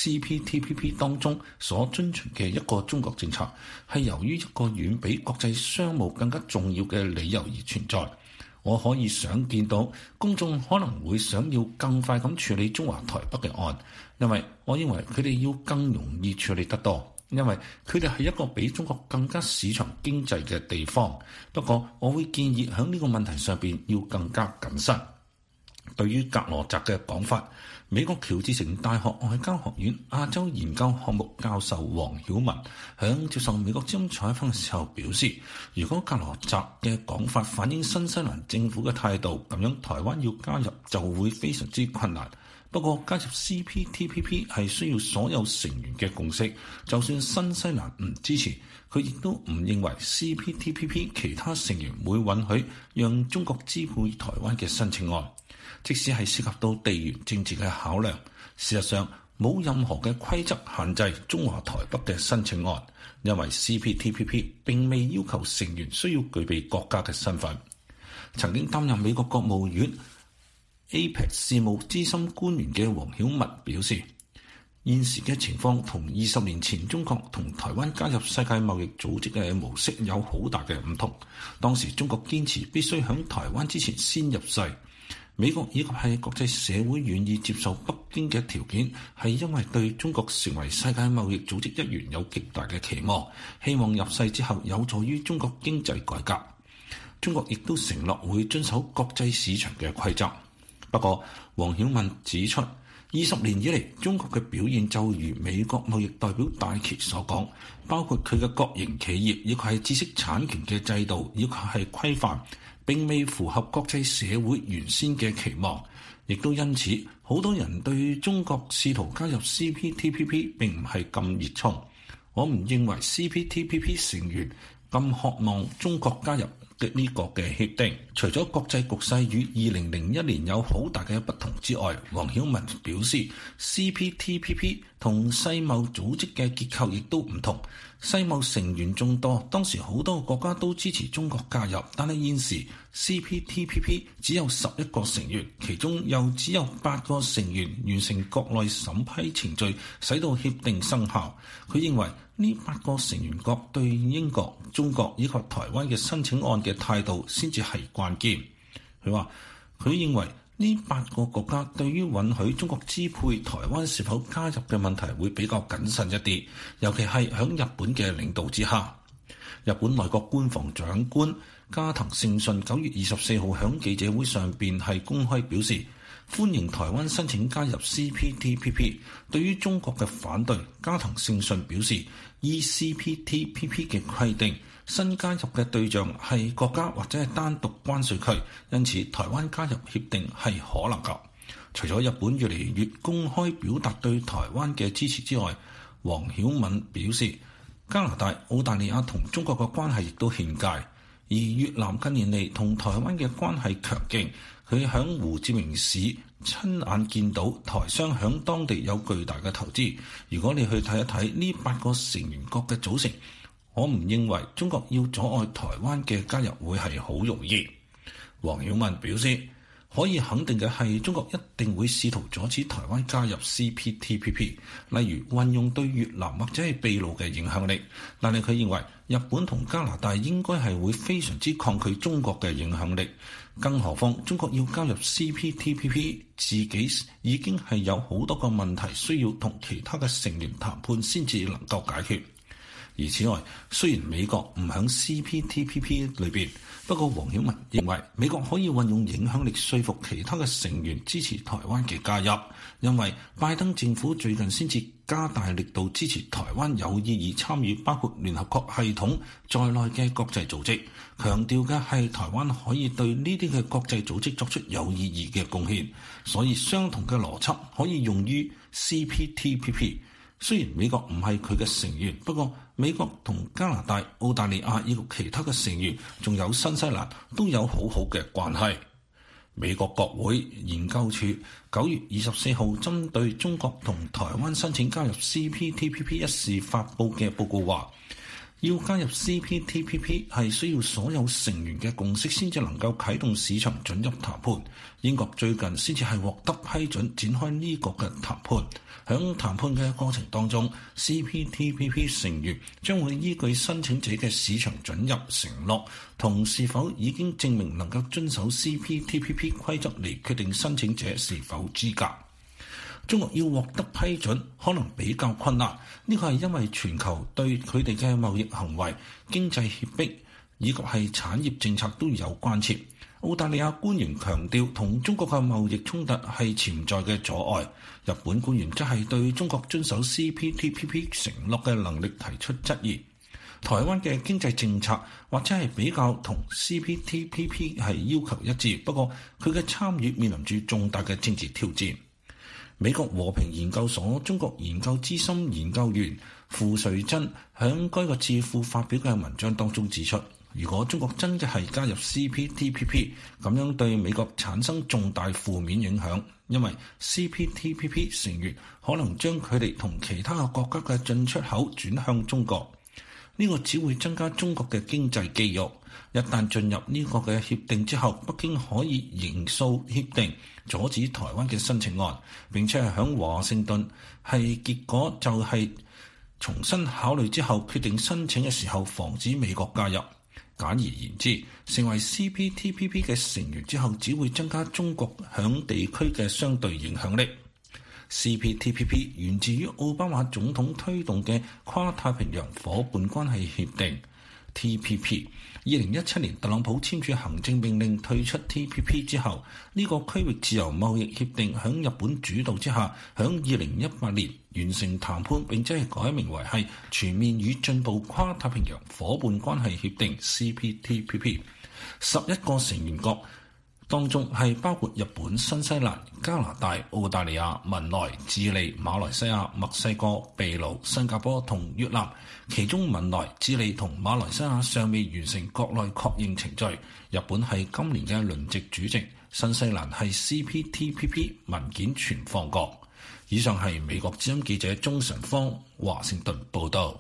CPTPP 當中所遵循嘅一個中國政策，係由於一個遠比國際商務更加重要嘅理由而存在。我可以想見到公眾可能會想要更快咁處理中華台北嘅案，因為我認為佢哋要更容易處理得多，因為佢哋係一個比中國更加市場經濟嘅地方。不過我會建議喺呢個問題上邊要更加謹慎。對於格羅澤嘅講法，美國喬治城大學外交學院亞洲研究項目教授黃曉文響接受美國之音採訪嘅時候表示，如果格羅澤嘅講法反映新西蘭政府嘅態度，咁樣台灣要加入就會非常之困難。不過加入 CPTPP 係需要所有成員嘅共識，就算新西蘭唔支持，佢亦都唔認為 CPTPP 其他成員會允許讓中國支配台灣嘅申請案。即使係涉及到地緣政治嘅考量，事實上冇任何嘅規則限制中華台北嘅申請案，因為 CPTPP 並未要求成員需要具備國家嘅身份。曾經擔任美國國務院 APEC 事務資深官員嘅黃曉文表示，現時嘅情況同20年前中國同台灣加入世界貿易組織嘅模式有好大嘅唔同。當時中國堅持必須喺台灣之前先入世。美國以及係國際社會願意接受北京嘅條件，係因為對中國成為世界貿易組織一員有極大嘅期望，希望入世之後有助於中國經濟改革。中國亦都承諾會遵守國際市場嘅規則。不過，黃曉文指出，20年以嚟，中國嘅表現就如美國貿易代表戴琪所講，包括佢嘅國營企業，以及係知識產權嘅制度，以及係規範，並未符合國際社會原先嘅期望，亦都因此好多人對中國試圖加入 CPTPP 並唔係咁熱衷。我唔認為 CPTPP 成員咁渴望中國加入嘅呢個嘅協定。除咗國際局勢與2001年有好大嘅不同之外，黃曉文表示 CPTPP 同世貿組織嘅結構亦都唔同。世貿成員眾多，當時好多國家都支持中國加入，但係現時 CPTPP 只有11個成員，其中又只有8個成員完成國內審批程序，使到協定生效。佢認為呢8個成員國對英國、中國以及台灣嘅申請案嘅態度先至係關鍵。佢話佢認為呢8個國家對於允許中國支配台灣是否加入嘅問題會比較謹慎一啲，尤其係響日本嘅領導之下。日本內閣官房長官加藤勝信9月24號響記者會上邊係公開表示，歡迎台灣申請加入 CPTPP。對於中國嘅反對，加藤勝信表示，依 CPTPP 嘅規定，新加入嘅對象係國家或者係單獨關稅區，因此台灣加入協定係可能㗎。除咗日本越嚟越公開表達對台灣嘅支持之外，黃曉敏表示，加拿大、澳大利亞同中國嘅關係亦都欠佳，而越南近年嚟同台灣嘅關係強勁。佢響胡志明市親眼見到台商響當地有巨大嘅投資。如果你去睇一睇呢8個成員國嘅組成，我唔認為中國要阻礙台灣嘅加入會係好容易。黃曉文表示， 可以肯定嘅係，中國一定會試圖阻止台灣加入 CPTPP， 例如運用對越南或者係秘魯嘅影響力。但係佢認為日本同加拿大應該係會非常之抗拒中國嘅影響力，更何況中國要加入 CPTPP， 自己已經係有好多個問題需要同其他嘅成員談判先至能夠解決。而此外，雖然美國唔響 CPTPP 裏邊，不過黃曉文認為美國可以運用影響力說服其他嘅成員支持台灣嘅加入，因為拜登政府最近先至加大力度支持台灣有意義參與包括聯合國系統在內嘅國際組織，強調嘅係台灣可以對呢啲嘅國際組織作出有意義嘅貢獻，所以相同嘅邏輯可以用於 CPTPP。雖然美國唔係佢嘅成員，不過美國同加拿大、澳大利亞以及其他嘅成員，仲有新西蘭都有好好嘅關係。美國國會研究處9月24號針對中國同台灣申請加入 CPTPP 一事發布嘅報告話，要加入 CPTPP 係需要所有成員嘅共識先至能夠啟動市場准入談判。英國最近先至係獲得批准展開呢個嘅談判。響談判嘅過程當中 ，CPTPP 成員將會依據申請者嘅市場准入承諾同是否已經證明能夠遵守 CPTPP 規則嚟決定申請者是否資格。中國要獲得批准可能比較困難，呢個係因為全球對佢哋嘅貿易行為、經濟脅迫以及係產業政策都有關切。澳大利亞官員強調同中國嘅貿易衝突係潛在嘅阻礙，日本官員則係對中國遵守 CPTPP 承諾嘅能力提出質疑。台灣嘅經濟政策或者係比較同 CPTPP 係要求一致，不過佢嘅參與面臨住重大嘅政治挑戰。美國和平研究所中國研究資深研究員傅瑞珍喺該個智庫發表嘅文章當中指出，如果中國真嘅係加入 CPTPP， 咁樣對美國產生重大負面影響，因為 CPTPP 成員可能將佢哋同其他嘅國家嘅進出口轉向中國，呢個只會增加中國嘅經濟肌肉。一旦進入呢個嘅協定之後，北京可以刑訴協定，阻止台灣嘅申請案，並且係響華盛頓係結果就係重新考慮之後決定申請嘅時候，防止美國加入。簡而言之，成為 CPTPP 嘅成員之後，只會增加中國響地區嘅相對影響力。CPTPP 源自於奧巴馬總統推動嘅跨太平洋夥伴關係協定 TPP。2017年特朗普簽署行政命令退出 TPP 之後，呢個區域自由貿易協定響日本主導之下，響2018年完成談判，並且係改名為係全面與進步跨太平洋夥伴關係協定 CPTPP。11個成員國當中係包括日本、新西蘭、加拿大、澳大利亞、文萊、智利、馬來西亞、墨西哥、秘魯、新加坡同越南。其中文萊、智利同馬來西亞尚未完成國內確認程序，日本係今年嘅輪值主席，新西蘭係 CPTPP 文件存放國。以上係美國之音記者鍾晨芳華盛頓報道。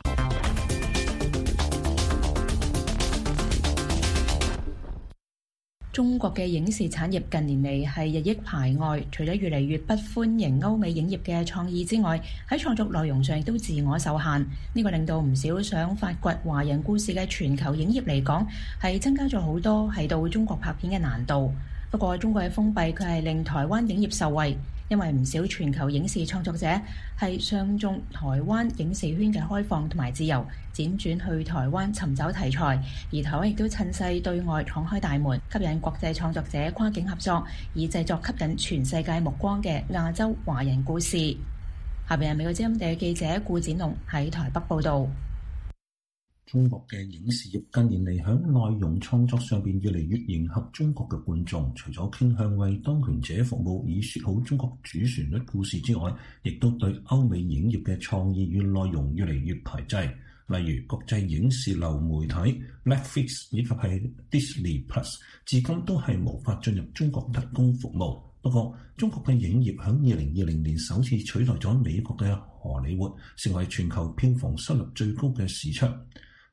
中國嘅影視產業近年嚟係日益排外，除咗越嚟越不歡迎歐美影業嘅創意之外，喺創作內容上亦都自我受限。呢個令到唔少想發掘華人故事嘅全球影業嚟講，係增加咗好多喺到中國拍片嘅難度。不過中國嘅封閉佢係令台灣影業受惠，因為唔少全球影視創作者係相中台灣影視圈嘅開放同埋自由，輾轉去台灣尋找題材，而台灣亦都趁勢對外敞開大門，吸引國際創作者跨境合作，以製作吸引全世界目光嘅亞洲華人故事。下邊係美國之音嘅記者顧展龍喺台北報導。 中國嘅影視業近年嚟響內容創作上邊越嚟越迎合中國嘅觀眾，除咗傾向為當權者服務以說好中國主旋律故事之外，亦都對歐美影業嘅創意與內容越嚟越排擠。例如國際影視流媒體 Netflix 以及係 Disney Plus， 至今都係無法進入中國提供服務。不過，中國嘅影業響2020年首次取代咗美國嘅荷里活，成為全球票房收入最高嘅市場。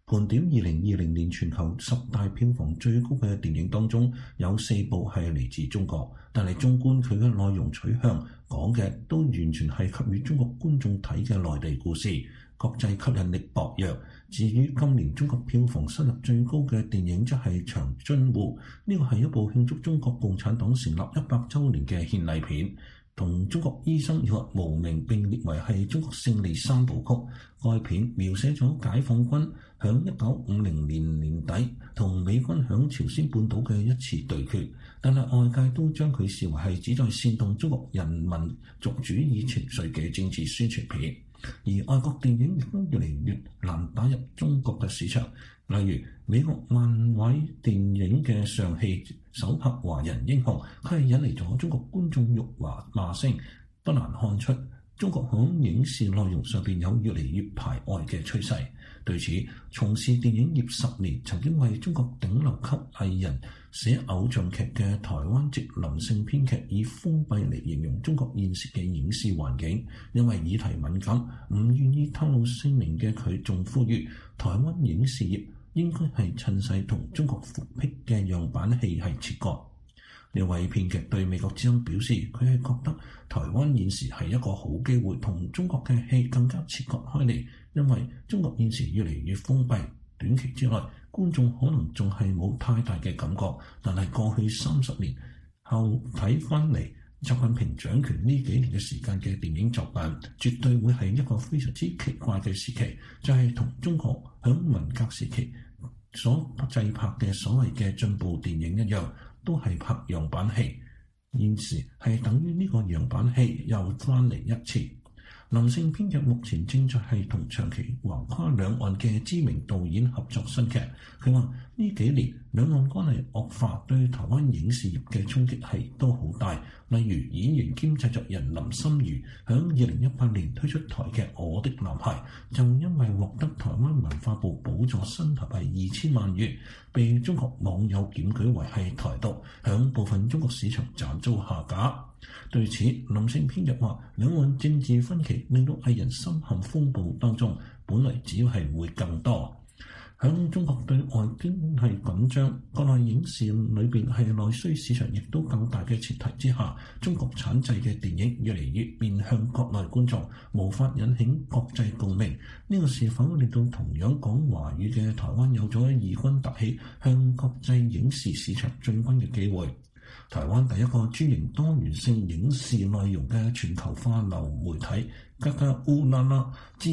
盤點2020年全球10大票房最高嘅電影當中，有4部係嚟自中國，但係縱觀佢嘅內容取向，講嘅都完全係給予中國觀眾睇嘅內地故事，國際吸引力薄弱。至於今年中國票房收入最高嘅電影，則係《長津湖》，呢個係一部慶祝中國共產黨成立100週年嘅獻禮片。同中國醫生以及無名並列為係中國勝利3部曲。該片描寫咗解放軍響1950年年底同美軍響朝鮮半島嘅一次對決，但係外界都將佢視為係旨在煽動中國人民族主義情緒嘅政治宣傳片。而外國電影亦都越嚟越難打入中國嘅市場，例如美國漫威電影嘅上戲首拍華人英雄，佢係引嚟咗中國觀眾辱華罵聲，不難看出中國響影視內容上邊有越嚟越排外嘅趨勢。對此，從事電影業10年，曾經為中國頂流級藝人寫偶像劇嘅台灣籍林姓編劇以封閉嚟形容中國現時嘅影視環境，因為議題敏感，唔願意透露姓名嘅佢，仲呼籲台灣影視業應該係趁勢同中國復辟嘅樣板戲係切割。呢位編劇對美國之音表示，佢係覺得台灣現時係一個好機會，同中國嘅戲更加切割開嚟，因為中國現時越嚟越封閉，短期之內觀眾可能仲係冇太大嘅感覺，但係過去30年後睇翻嚟，習近平掌權呢幾年嘅時間嘅電影作品，絕對會係一個非常之奇怪嘅時期，就係同中國響文革時期所製拍嘅所謂嘅進步電影一樣，都係拍樣板戲，現時係等於呢個樣板戲又翻嚟一次。林姓編劇目前正在係同長期橫跨兩岸嘅知名導演合作新劇。佢話呢幾年兩岸關係惡化，對台灣影視業嘅衝擊係都好大。例如演員兼製作人林心如響2018年推出台劇《我的男孩》，就因為獲得台灣文化部補助新台幣2000萬元，被中國網友檢舉為係台獨，響部分中國市場慘遭下架。對此，林姓編劇話：兩岸政治分歧令到藝人深陷風暴當中，本來只要係會更多。響中國對外經濟緊張，國內影視裏邊係內需市場亦都夠大嘅前提之下，中國產製嘅電影越嚟越面向國內觀眾，無法引起國際共鳴。呢個是否令到同樣講華語嘅台灣有咗異軍突起，向國際影視市場進軍嘅機會？台灣第一個專營多元性影視內容嘅全球化流媒體格格烏拉拉，自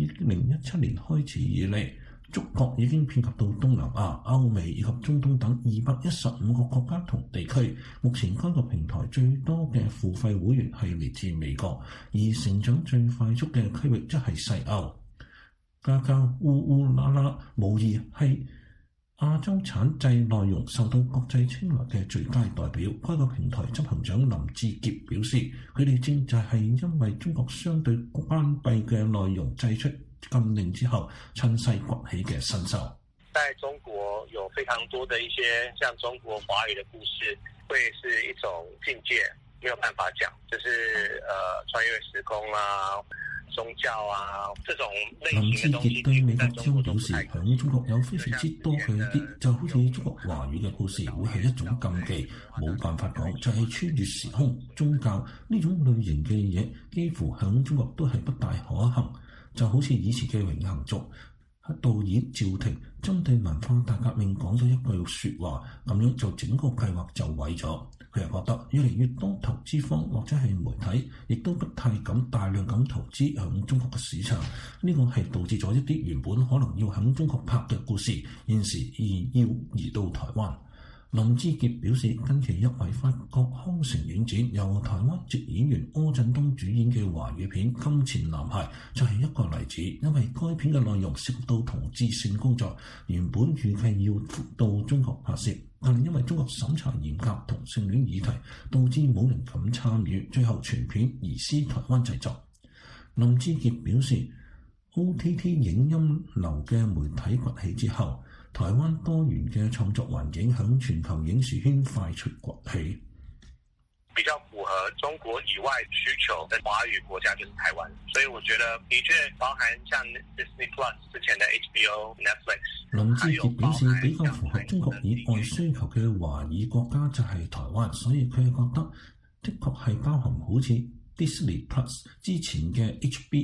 2017年開始以嚟，觸覺已經遍及到東南亞、歐美以及中東等215個國家同地區。目前該個平台最多嘅付費會員係嚟自美國，而成長最快速嘅區域則係西歐。格格烏拉拉無疑係亞洲產製內容受到國際青睞嘅最佳代表。該個平台執行長林志傑表示，佢哋正就係因為中國相對關閉嘅內容制出禁令之後，趁勢崛起嘅新秀。 在中國有非常多的一些像中國華語的故事，會是一種境界，沒有辦法講，就是穿越時空啊。宗教啊，這種類型嘅東西，林志傑對美國之音表示，響中國有非常之多嘅一啲，就好似中國華語嘅故事，會係一種禁忌，冇辦法講，就係穿越時空、宗教呢種類型嘅嘢，幾乎響中國都係不大可行。就好似以前嘅永恆族導演趙婷針對文化大革命講咗一句説話，咁樣就整個計劃就毀咗。佢又覺得越嚟越多投資方或者係媒體，亦都不太敢大量咁投資響中國嘅市場。呢個係導致咗一啲原本可能要響中國拍嘅故事，現時要移到台灣。林志傑表示，近期入圍法國康城影展，由台灣籍演員柯震東主演嘅華語片《金錢男孩》就係一個例子。因為該片嘅內容涉及到同志性工作，原本預計要到中國拍攝，但係因為中國審查嚴格同性戀議題，導致冇人敢參與，最後全片移師台灣製作。林志傑表示， OTT 影音流嘅媒體崛起之後，台灣多元嘅創作環境響全球影視圈快速崛起， 比較符合合中國以外需求的華語國家就是台灣，所以我覺得的確包含像 Disney Plus 之前的 HBO、Netflix。 林志傑表示，比較符合中國以外需求嘅華語國家就係台灣，所以佢係覺得的確係包含好似 Disney Plus 之前嘅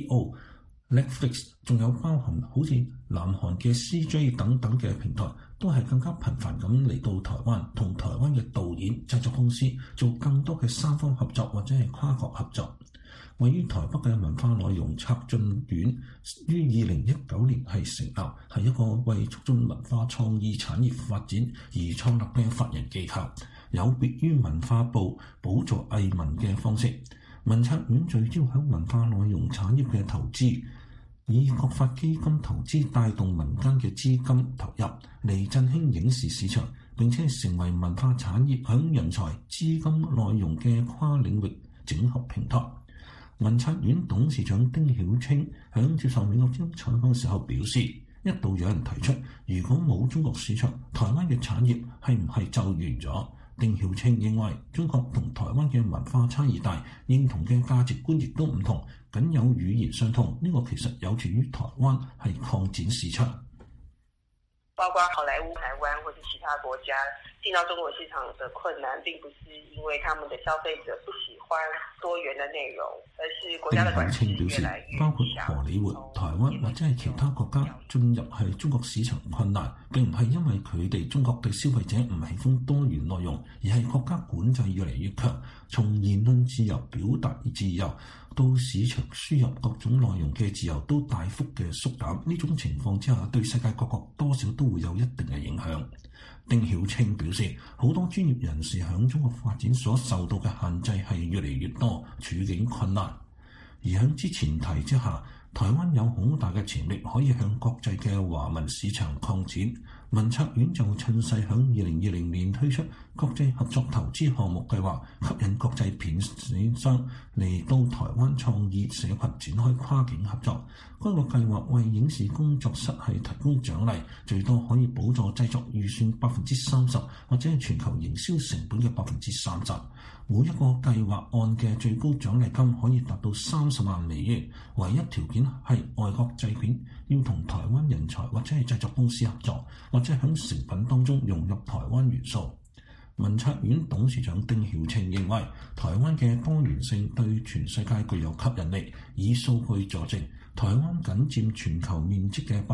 HBO、Netflix， 仲有包含好似南韓嘅 CJ 等等嘅平台，都係更加頻繁咁嚟到台灣，同台灣嘅導演、製作公司做更多嘅三方合作或者係跨國合作。位於台北嘅文化內容策進院於2019年係成立，係一個為促進文化創意產業發展而創立嘅法人機構，有別於文化部補助藝文嘅方式。文策院聚焦喺文化內容產業嘅投資，以國發基金投資帶動民間嘅資金投入嚟振興影視市場，並且成為文化產業響人才、資金、內容嘅跨領域整合平台。文策院董事長丁曉清響接受美國之音採訪時候表示，一度有人提出，如果冇中國市場，台灣嘅產業係唔係就完咗？丁曉清認為，中國同台灣嘅文化差異大，認同嘅價值觀亦都唔同，僅有語言相同，呢個其實有助於台灣係擴展市場。 包括好萊塢、台灣或者其他國家進到中國市場的困難，並不是因為他們的消費者不喜歡多元的內容，而是國家的管制越來越包括荷里活、台灣或者係其他國家進入係中國市場困難，並唔係因為佢哋中國對消費者唔喜歡多元內容，而係國家管制越嚟越強，從言論自由、表達自由到市場輸入各種內容嘅自由都大幅嘅縮減。呢種情況之下，對世界各國多少都會有一定嘅影響。丁曉清表示，好多專業人士響中國發展所受到嘅限制係越嚟越多，處境困難。而響之前提之下，台灣有好大嘅潛力可以向國際嘅華文市場擴展。文策院就趁勢響2020年推出國際合作投資項目計劃，吸引國際片商嚟到台灣創意社群展開跨境合作。該個計劃為影視工作室係提供獎勵，最多可以補助製作預算30%，或者係全球營銷成本嘅30%。每一個計劃案嘅最高獎勵金可以達到30萬美元，唯一條件係外國製片要同台灣人才或者係製作公司合作，或者喺成品當中融入台灣元素。文策院董事長丁曉清認為，台灣嘅多元性對全世界具有吸引力，以數據佐證，台灣僅佔全球面積嘅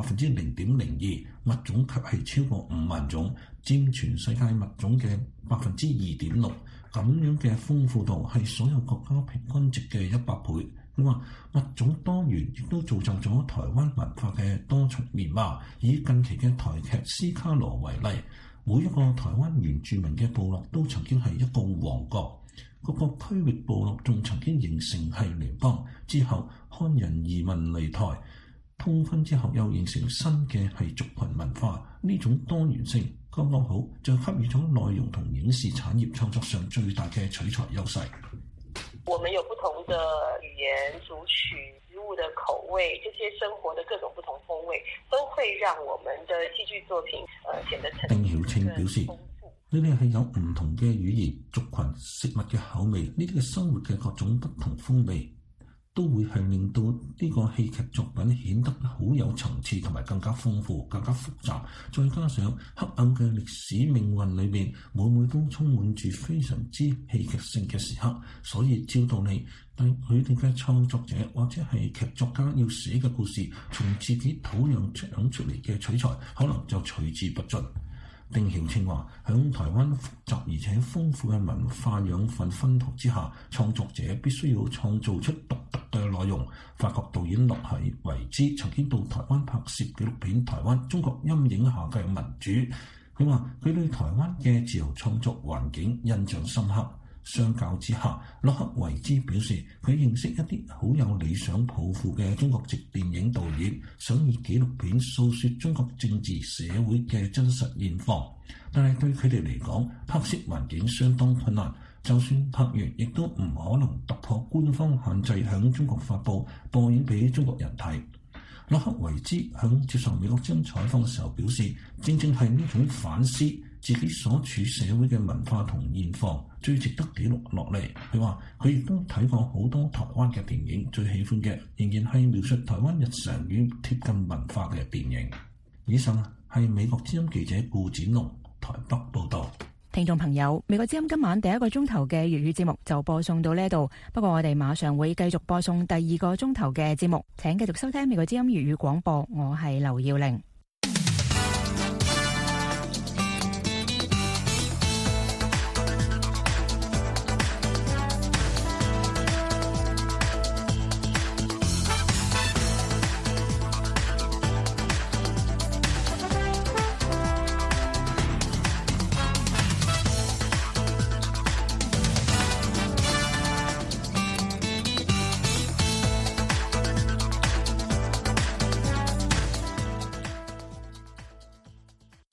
0.02%，物種卻係超過5萬種，佔全世界物種嘅2.6%。咁樣嘅豐富度係所有國家平均值嘅100倍。佢話物種多元亦都造就咗台灣文化嘅多重面貌。以近期嘅台劇《斯卡羅》為例，每一個台灣原住民嘅部落都曾經係一個王國，各個區域部落仲曾經形成係聯邦，之後漢人移民嚟台，通婚之後又形成新嘅係族群文化。呢種多元性剛剛好就給予咗內容同影視產業創作上最大嘅取材優勢。 我們有不同的語言、族群、食物的口味，這些生活的各種不同風味，都會讓我們的戲劇作品顯得丁曉清表示，你哋係有唔同嘅語言、族群、食物嘅口味，呢啲嘅生活嘅各種不同風味，都會係令到呢個戲劇作品顯得好有層次同埋更加豐富、更加複雜。再加上黑暗嘅歷史命運裏面，每每都充滿住非常之戲劇性嘅時刻，所以照道理，但佢哋嘅創作者或者係劇作家要寫嘅故事，從自己土壤長出嚟嘅取材，可能就取之不盡。丁曉清話：響台灣複雜而且豐富嘅文化養分薰陶之下，創作者必須要創造出獨特嘅內容。法國導演洛係維茲曾經到台灣拍攝紀錄片《台灣中國陰影下嘅民主》，佢話佢對台灣嘅自由創作環境印象深刻。相較之下，洛克維茲表示佢認識一啲好有理想抱負嘅中國籍電影導演，想以紀錄片訴說中國政治社會嘅真實現況，但係對佢哋嚟講，拍攝環境相當困難，就算拍完亦都唔可能突破官方限制響中國發布播映俾中國人睇。 洛克維茲響接受美國之音採訪嘅時候表示，正正係呢種反思自己所處社會嘅文化同現況最值得記錄落嚟。佢話佢亦都睇過好多台灣嘅電影，最喜歡嘅仍然係描述台灣日常與貼近文化嘅電影。以上係美國之音記者顧展龍台北報道。 聽眾朋友，美國之音今晚第一個鐘頭嘅粵語節目就播送到呢度，不過我哋馬上會繼續播送第二個鐘頭嘅節目，請繼續收聽美國之音粵語廣播，我係劉耀玲。